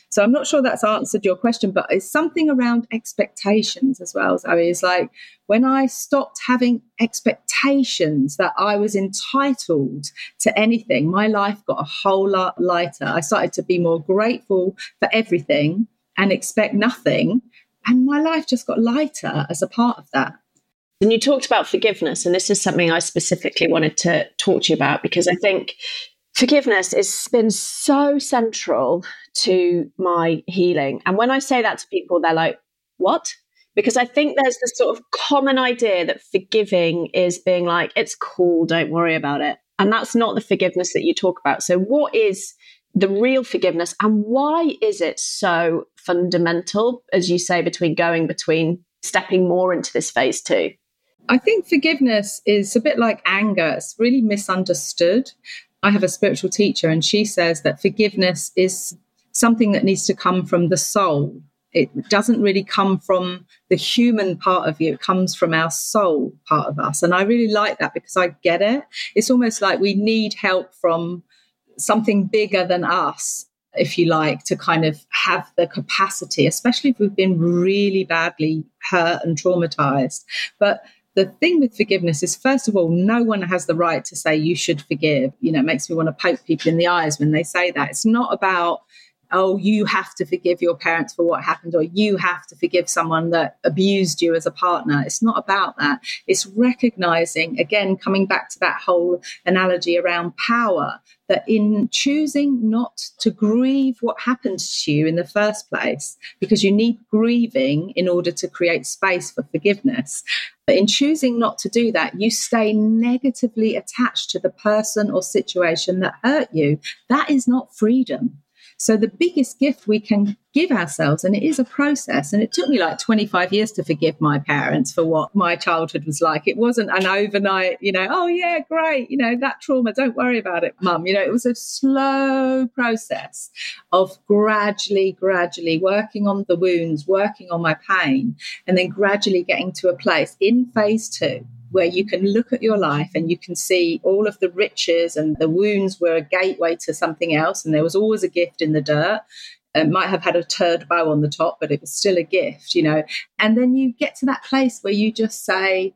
So I'm not sure that's answered your question, but it's something around expectations as well. So it's like when I stopped having expectations that I was entitled to anything, my life got a whole lot lighter. I started to be more grateful for everything and expect nothing. And my life just got lighter as a part of that. And you talked about forgiveness, and this is something I specifically wanted to talk to you about, because I think forgiveness has been so central to my healing. And when I say that to people, they're like, what? Because I think there's this sort of common idea that forgiving is being like, it's cool, don't worry about it. And that's not the forgiveness that you talk about. So what is the real forgiveness, and why is it so fundamental, as you say, between going between stepping more into this phase two? I think forgiveness is a bit like anger. It's really misunderstood. I have a spiritual teacher, and she says that forgiveness is something that needs to come from the soul. It doesn't really come from the human part of you. It comes from our soul part of us. And I really like that because I get it. It's almost like we need help from something bigger than us, if you like, to kind of have the capacity, especially if we've been really badly hurt and traumatized. But the thing with forgiveness is, first of all, no one has the right to say you should forgive. You know, it makes me want to poke people in the eyes when they say that. It's not about, oh, you have to forgive your parents for what happened, or you have to forgive someone that abused you as a partner. It's not about that. It's recognizing, again, coming back to that whole analogy around power, that in choosing not to grieve what happened to you in the first place, because you need grieving in order to create space for forgiveness. But in choosing not to do that, you stay negatively attached to the person or situation that hurt you. That is not freedom. So the biggest gift we can give ourselves, and it is a process, and it took me like twenty-five years to forgive my parents for what my childhood was like. It wasn't an overnight, you know, oh yeah, great, you know, that trauma, don't worry about it, mum. You know, it was a slow process of gradually, gradually working on the wounds, working on my pain, and then gradually getting to a place in phase two where you can look at your life and you can see all of the riches, and the wounds were a gateway to something else. And there was always a gift in the dirt. It might have had a turd bow on the top, but it was still a gift, you know. And then you get to that place where you just say,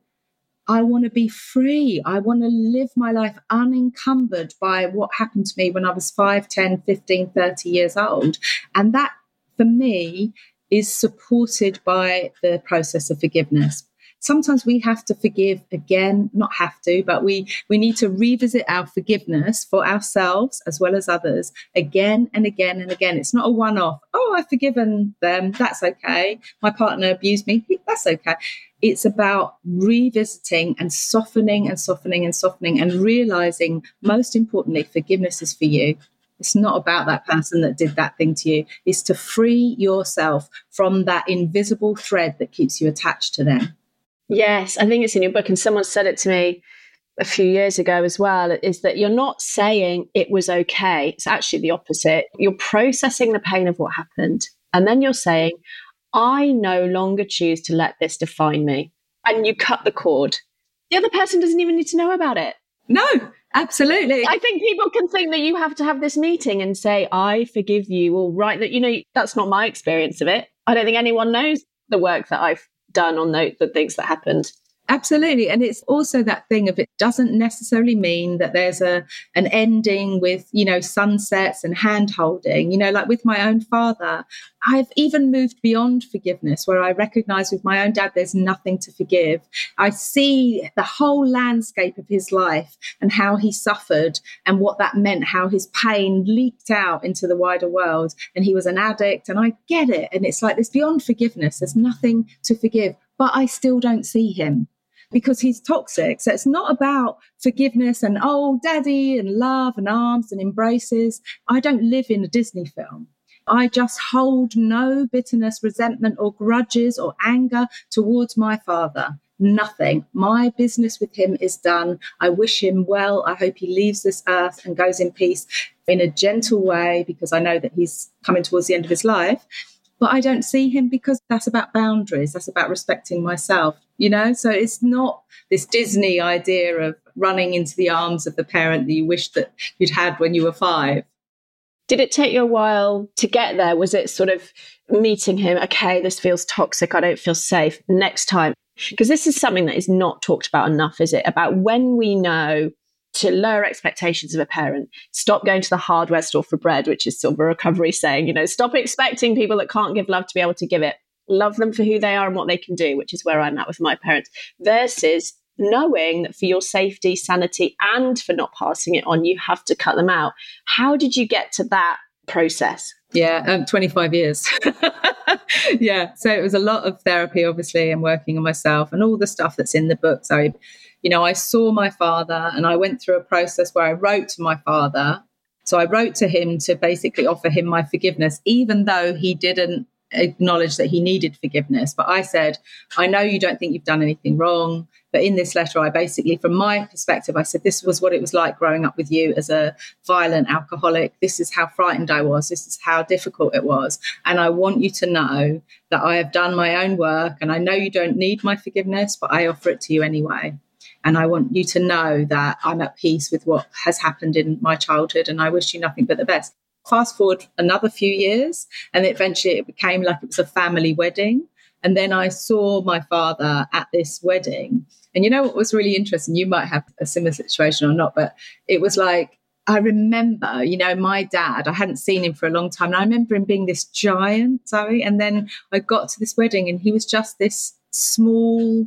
I want to be free. I want to live my life unencumbered by what happened to me when I was five, ten, fifteen, thirty years old. And that, for me, is supported by the process of forgiveness. Sometimes we have to forgive again, not have to, but we, we need to revisit our forgiveness for ourselves as well as others again and again and again. It's not a one-off. Oh, I've forgiven them. That's okay. My partner abused me. That's okay. It's about revisiting and softening and softening and softening and realizing, most importantly, forgiveness is for you. It's not about that person that did that thing to you. It's to free yourself from that invisible thread that keeps you attached to them. Yes, I think it's in your book, and someone said it to me a few years ago as well, is that you're not saying it was okay. It's actually the opposite. You're processing the pain of what happened, and then you're saying, I no longer choose to let this define me. And you cut the cord. The other person doesn't even need to know about it. No, absolutely. I think people can think that you have to have this meeting and say, I forgive you, or right, that, you know, that's not my experience of it. I don't think anyone knows the work that I've done on the, the things that happened. Absolutely. And it's also that thing of, it doesn't necessarily mean that there's a an ending with, you know, sunsets and hand holding. You know, like with my own father, I've even moved beyond forgiveness, where I recognize with my own dad, there's nothing to forgive. I see the whole landscape of his life and how he suffered and what that meant, how his pain leaked out into the wider world. And he was an addict, and I get it. And it's like, this beyond forgiveness, there's nothing to forgive, but I still don't see him, because he's toxic. So it's not about forgiveness and, oh, daddy and love and arms and embraces. I don't live in a Disney film. I just hold no bitterness, resentment or grudges or anger towards my father. Nothing. My business with him is done. I wish him well. I hope he leaves this earth and goes in peace in a gentle way, because I know that he's coming towards the end of his life. But I don't see him, because that's about boundaries. That's about respecting myself, you know? So it's not this Disney idea of running into the arms of the parent that you wish that you'd had when you were five. Did it take you a while to get there? Was it sort of meeting him, okay, this feels toxic, I don't feel safe, next time? Because this is something that is not talked about enough, is it? About when we know to lower expectations of a parent, stop going to the hardware store for bread, which is sort of a recovery saying, you know, stop expecting people that can't give love to be able to give it. Love them for who they are and what they can do, which is where I'm at with my parents, versus knowing that for your safety, sanity, and for not passing it on, you have to cut them out. How did you get to that process? Yeah, um, twenty-five years. Yeah, so it was a lot of therapy, obviously, and working on myself and all the stuff that's in the book. So, you know, I saw my father and I went through a process where I wrote to my father. So I wrote to him to basically offer him my forgiveness, even though he didn't acknowledge that he needed forgiveness. But I said, I know you don't think you've done anything wrong, but in this letter, I basically, from my perspective, I said, this was what it was like growing up with you as a violent alcoholic. This is how frightened I was. This is how difficult it was. And I want you to know that I have done my own work, and I know you don't need my forgiveness, but I offer it to you anyway. And I want you to know that I'm at peace with what has happened in my childhood, and I wish you nothing but the best. Fast forward another few years, and eventually it became like it was a family wedding. And then I saw my father at this wedding. And you know what was really interesting? You might have a similar situation or not, but it was like, I remember, you know, my dad, I hadn't seen him for a long time. And I remember him being this giant, Zoe. And then I got to this wedding and he was just this small,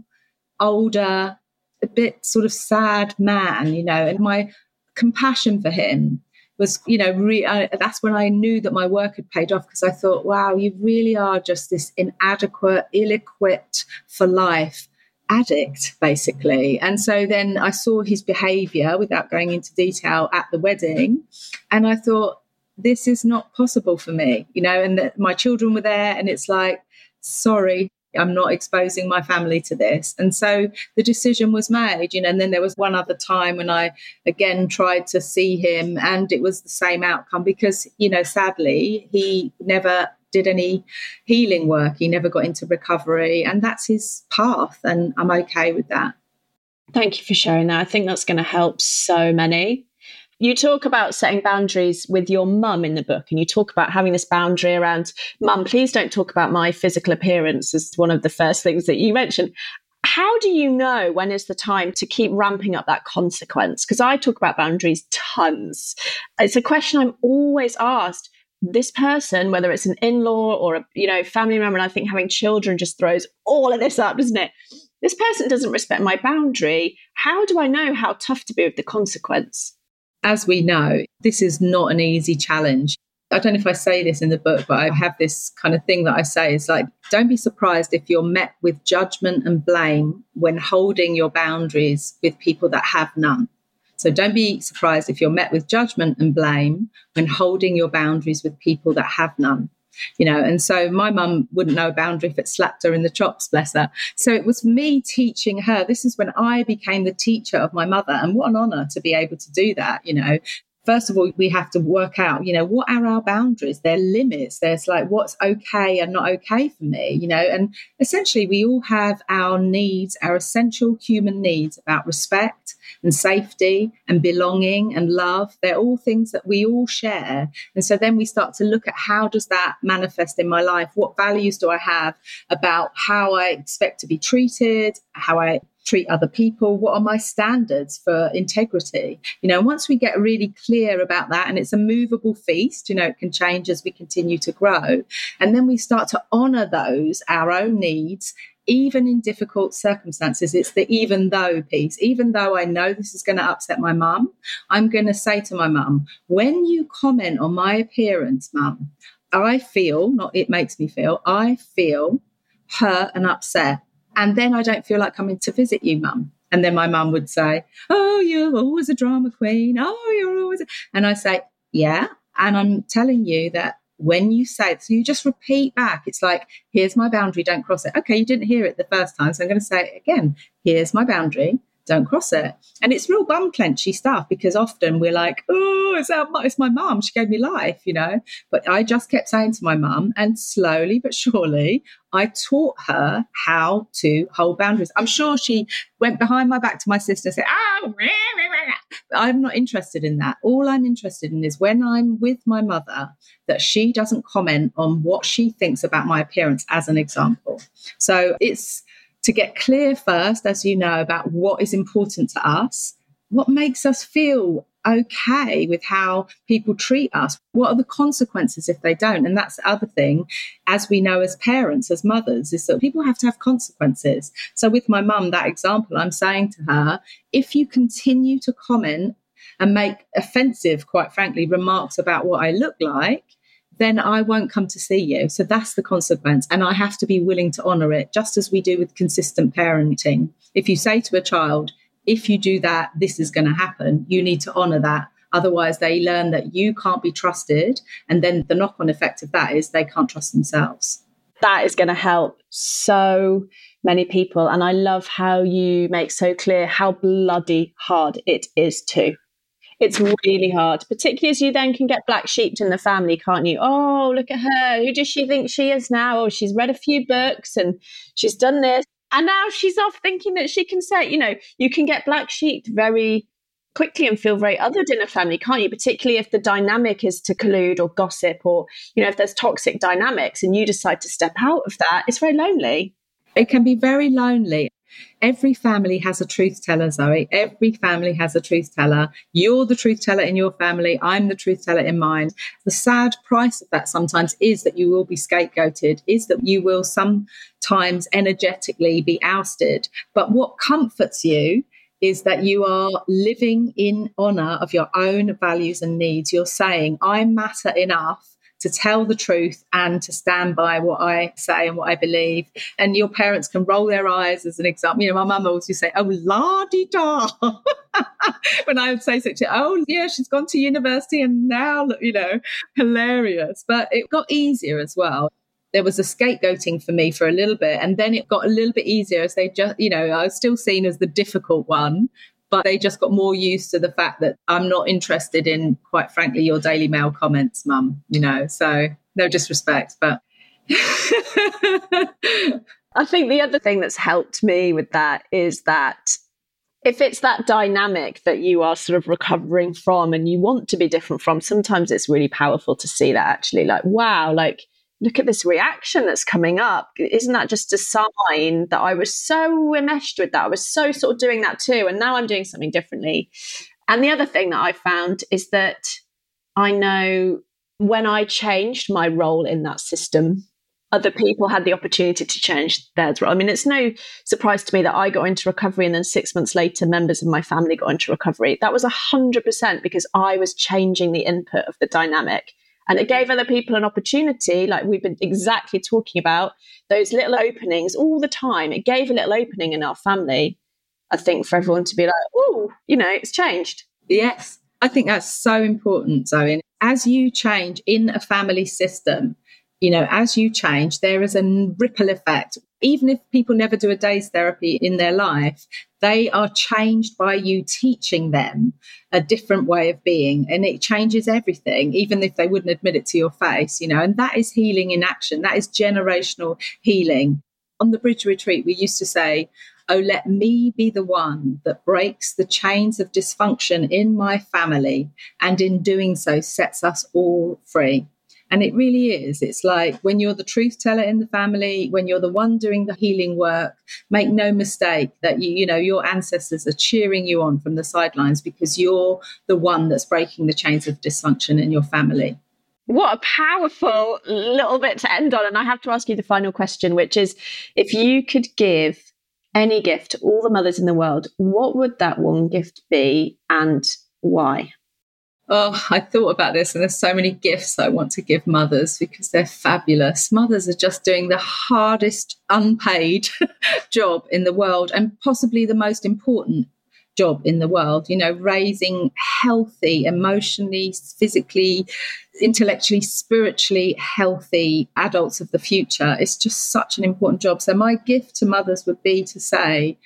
older, a bit sort of sad man, you know, and my compassion for him was, you know, re- I, that's when I knew that my work had paid off, because I thought, wow, you really are just this inadequate, ill-equipped for life addict, basically. And so then I saw his behaviour, without going into detail, at the wedding, and I thought, this is not possible for me, you know, and that my children were there, and it's like, sorry, I'm not exposing my family to this. And so the decision was made, you know, and then there was one other time when I again tried to see him, and it was the same outcome, because, you know, sadly, he never did any healing work. He never got into recovery, and that's his path. And I'm okay with that. Thank you for sharing that. I think that's going to help so many. You talk about setting boundaries with your mum in the book, and you talk about having this boundary around, Mum, please don't talk about my physical appearance, as one of the first things that you mentioned. How do you know when is the time to keep ramping up that consequence? Because I talk about boundaries tons. It's a question I'm always asked. This person, whether it's an in-law or a, you know, family member, and I think having children just throws all of this up, doesn't it? This person doesn't respect my boundary. How do I know how tough to be with the consequence? As we know, this is not an easy challenge. I don't know if I say this in the book, but I have this kind of thing that I say is like, don't be surprised if you're met with judgment and blame when holding your boundaries with people that have none. So don't be surprised if you're met with judgment and blame when holding your boundaries with people that have none. You know, and so my mum wouldn't know a boundary if it slapped her in the chops, bless her. So it was me teaching her. This is when I became the teacher of my mother. And what an honour to be able to do that, you know. First of all, we have to work out, you know, what are our boundaries? Their limits. There's like what's okay and not okay for me, you know. And essentially, we all have our needs, our essential human needs about respect and safety and belonging and love. They're all things that we all share. And so then we start to look at, how does that manifest in my life? What values do I have about how I expect to be treated, how I treat other people? What are my standards for integrity? You know, once we get really clear about that, and it's a movable feast, you know, it can change as we continue to grow. And then we start to honor those, our own needs, even in difficult circumstances. It's the even though piece. Even though I know this is going to upset my mum, I'm going to say to my mum, when you comment on my appearance, mum, I feel, not it makes me feel, I feel hurt and upset. And then I don't feel like coming to visit you, mum. And then my mum would say, oh, you're always a drama queen. Oh, you're always. A... And I say, yeah. And I'm telling you that when you say it, so you just repeat back. It's like, here's my boundary, don't cross it. Okay, you didn't hear it the first time, so I'm going to say it again. Here's my boundary, don't cross it. And it's real bum clenchy stuff, because often we're like, oh, it's, our, it's my mum, she gave me life, you know. But I just kept saying to my mum, and slowly but surely, I taught her how to hold boundaries. I'm sure she went behind my back to my sister and said, oh, but I'm not interested in that. All I'm interested in is when I'm with my mother, that she doesn't comment on what she thinks about my appearance, as an example. So it's to get clear first, as you know, about what is important to us, what makes us feel okay with how people treat us, what are the consequences if they don't. And that's the other thing, as we know as parents, as mothers, is that people have to have consequences. So with my mum, that example, I'm saying to her, if you continue to comment and make offensive, quite frankly, remarks about what I look like, then I won't come to see you. So that's the consequence. And I have to be willing to honour it, just as we do with consistent parenting. If you say to a child, if you do that, this is going to happen, you need to honour that. Otherwise, they learn that you can't be trusted. And then the knock-on effect of that is they can't trust themselves. That is going to help so many people. And I love how you make so clear how bloody hard it is too. It's really hard, particularly as you then can get black sheeped in the family, can't you? Oh, look at her. Who does she think she is now? Oh, she's read a few books and she's done this. And now she's off thinking that she can say, you know, you can get black sheeped very quickly and feel very othered in a family, can't you? Particularly if the dynamic is to collude or gossip, or, you know, if there's toxic dynamics and you decide to step out of that, it's very lonely. It can be very lonely. Every family has a truth teller, Zoe. Every family has a truth teller. You're the truth teller in your family. I'm the truth teller in mine. The sad price of that sometimes is that you will be scapegoated, is that you will sometimes energetically be ousted. But what comforts you is that you are living in honour of your own values and needs. You're saying, I matter enough to tell the truth and to stand by what I say and what I believe. And your parents can roll their eyes as an example. You know, my mum always used to say, oh, la-di-da. When I would say such a, oh, yeah, she's gone to university and now, you know, hilarious. But it got easier as well. There was a scapegoating for me for a little bit. And then it got a little bit easier as they just, you know, I was still seen as the difficult one. But they just got more used to the fact that I'm not interested in, quite frankly, your Daily Mail comments, Mum, you know, so no disrespect, but. I think the other thing that's helped me with that is that if it's that dynamic that you are sort of recovering from and you want to be different from, sometimes it's really powerful to see that actually, like, wow, like, look at this reaction that's coming up. Isn't that just a sign that I was so enmeshed with that? I was so sort of doing that too. And now I'm doing something differently. And the other thing that I found is that I know when I changed my role in that system, other people had the opportunity to change theirs. I mean, it's no surprise to me that I got into recovery and then six months later, members of my family got into recovery. That was one hundred percent because I was changing the input of the dynamic. And it gave other people an opportunity, like we've been exactly talking about, those little openings all the time. It gave a little opening in our family, I think, for everyone to be like, oh, you know, it's changed. Yes, I think that's so important, Zoe. As you change in a family system, you know, as you change, there is a ripple effect. Even if people never do a day's therapy in their life, they are changed by you teaching them a different way of being. And it changes everything, even if they wouldn't admit it to your face, you know, and that is healing in action. That is generational healing. On the Bridge Retreat, we used to say, oh, let me be the one that breaks the chains of dysfunction in my family. And in doing so, sets us all free. And it really is. It's like when you're the truth teller in the family, when you're the one doing the healing work, make no mistake that, you, you know, your ancestors are cheering you on from the sidelines because you're the one that's breaking the chains of dysfunction in your family. What a powerful little bit to end on. And I have to ask you the final question, which is, if you could give any gift to all the mothers in the world, what would that one gift be and why? Oh, I thought about this, and there's so many gifts I want to give mothers because they're fabulous. Mothers are just doing the hardest unpaid job in the world, and possibly the most important job in the world, you know, raising healthy, emotionally, physically, intellectually, spiritually healthy adults of the future. It's just such an important job. So my gift to mothers would be to say,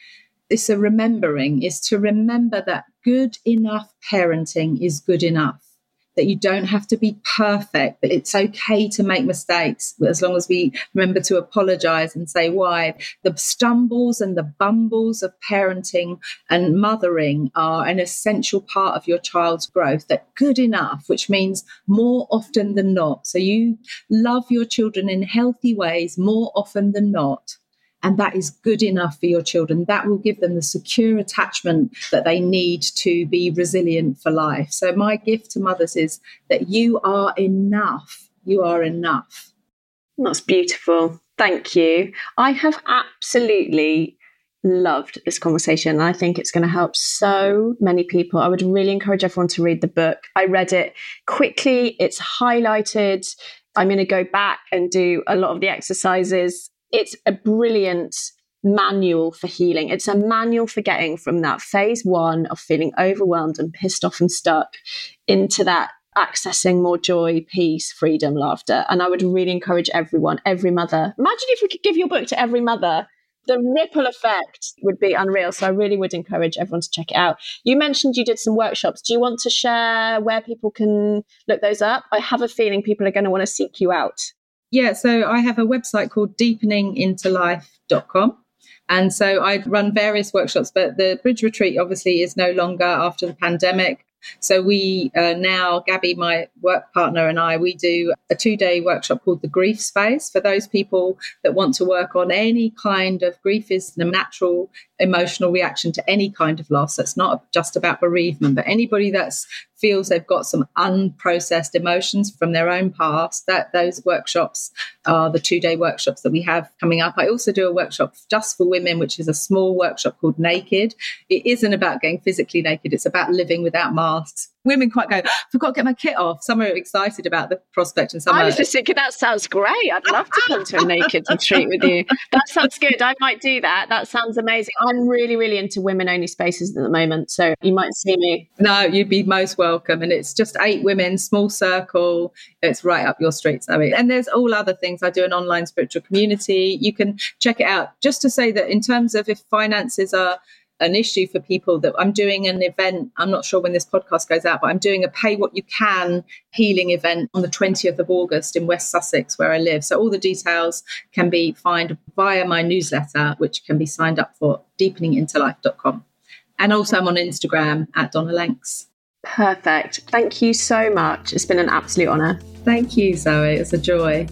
it's a remembering, is to remember that good enough parenting is good enough. That you don't have to be perfect, that it's okay to make mistakes as long as we remember to apologize and say why. The stumbles and the bumbles of parenting and mothering are an essential part of your child's growth. That good enough, which means more often than not. So you love your children in healthy ways more often than not. And that is good enough for your children. That will give them the secure attachment that they need to be resilient for life. So my gift to mothers is that you are enough. You are enough. That's beautiful. Thank you. I have absolutely loved this conversation. I think it's going to help so many people. I would really encourage everyone to read the book. I read it quickly. It's highlighted. I'm going to go back and do a lot of the exercises. It's a brilliant manual for healing. It's a manual for getting from that phase one of feeling overwhelmed and pissed off and stuck into that accessing more joy, peace, freedom, laughter. And I would really encourage everyone, every mother. Imagine if we could give your book to every mother. The ripple effect would be unreal. So I really would encourage everyone to check it out. You mentioned you did some workshops. Do you want to share where people can look those up? I have a feeling people are going to want to seek you out. Yeah, so I have a website called deepening into life dot com. And so I run various workshops, but the Bridge Retreat obviously is no longer after the pandemic. So we uh, now, Gabby, my work partner, and I, we do a two-day workshop called the Grief Space for those people that want to work on any kind of grief. Is the natural emotional reaction to any kind of loss. It's not just about bereavement, but anybody that feels they've got some unprocessed emotions from their own past, that those workshops are the two-day workshops that we have coming up. I also do a workshop just for women, which is a small workshop called Naked. It isn't about getting physically naked. It's about living without masks. Women quite go, I forgot to get my kit off. Some are excited about the prospect and some I are... was just thinking, that sounds great. I'd love to come to a Naked retreat with you. That sounds good. I might do that. That sounds amazing. I'm really, really into women-only spaces at the moment, so you might see me. No, you'd be most welcome. And it's just eight women, small circle. It's right up your street, Zoe. And there's all other things. I do an online spiritual community. You can check it out. Just to say that in terms of if finances are an issue for people, that I'm doing an event, I'm not sure when this podcast goes out, but I'm doing a pay what you can healing event on the twentieth of August in West Sussex, where I live. So all the details can be found via my newsletter, which can be signed up for, deepening into life dot com. And also I'm on Instagram at Donna Lanks. Perfect. Thank you so much. It's been an absolute honour. Thank you, Zoe. It's a joy.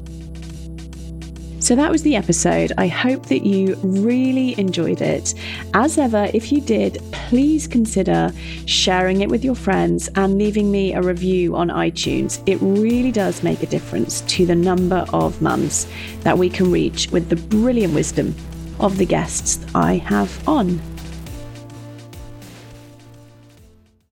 So that was the episode. I hope that you really enjoyed it. As ever, if you did, please consider sharing it with your friends and leaving me a review on iTunes. It really does make a difference to the number of mums that we can reach with the brilliant wisdom of the guests I have on.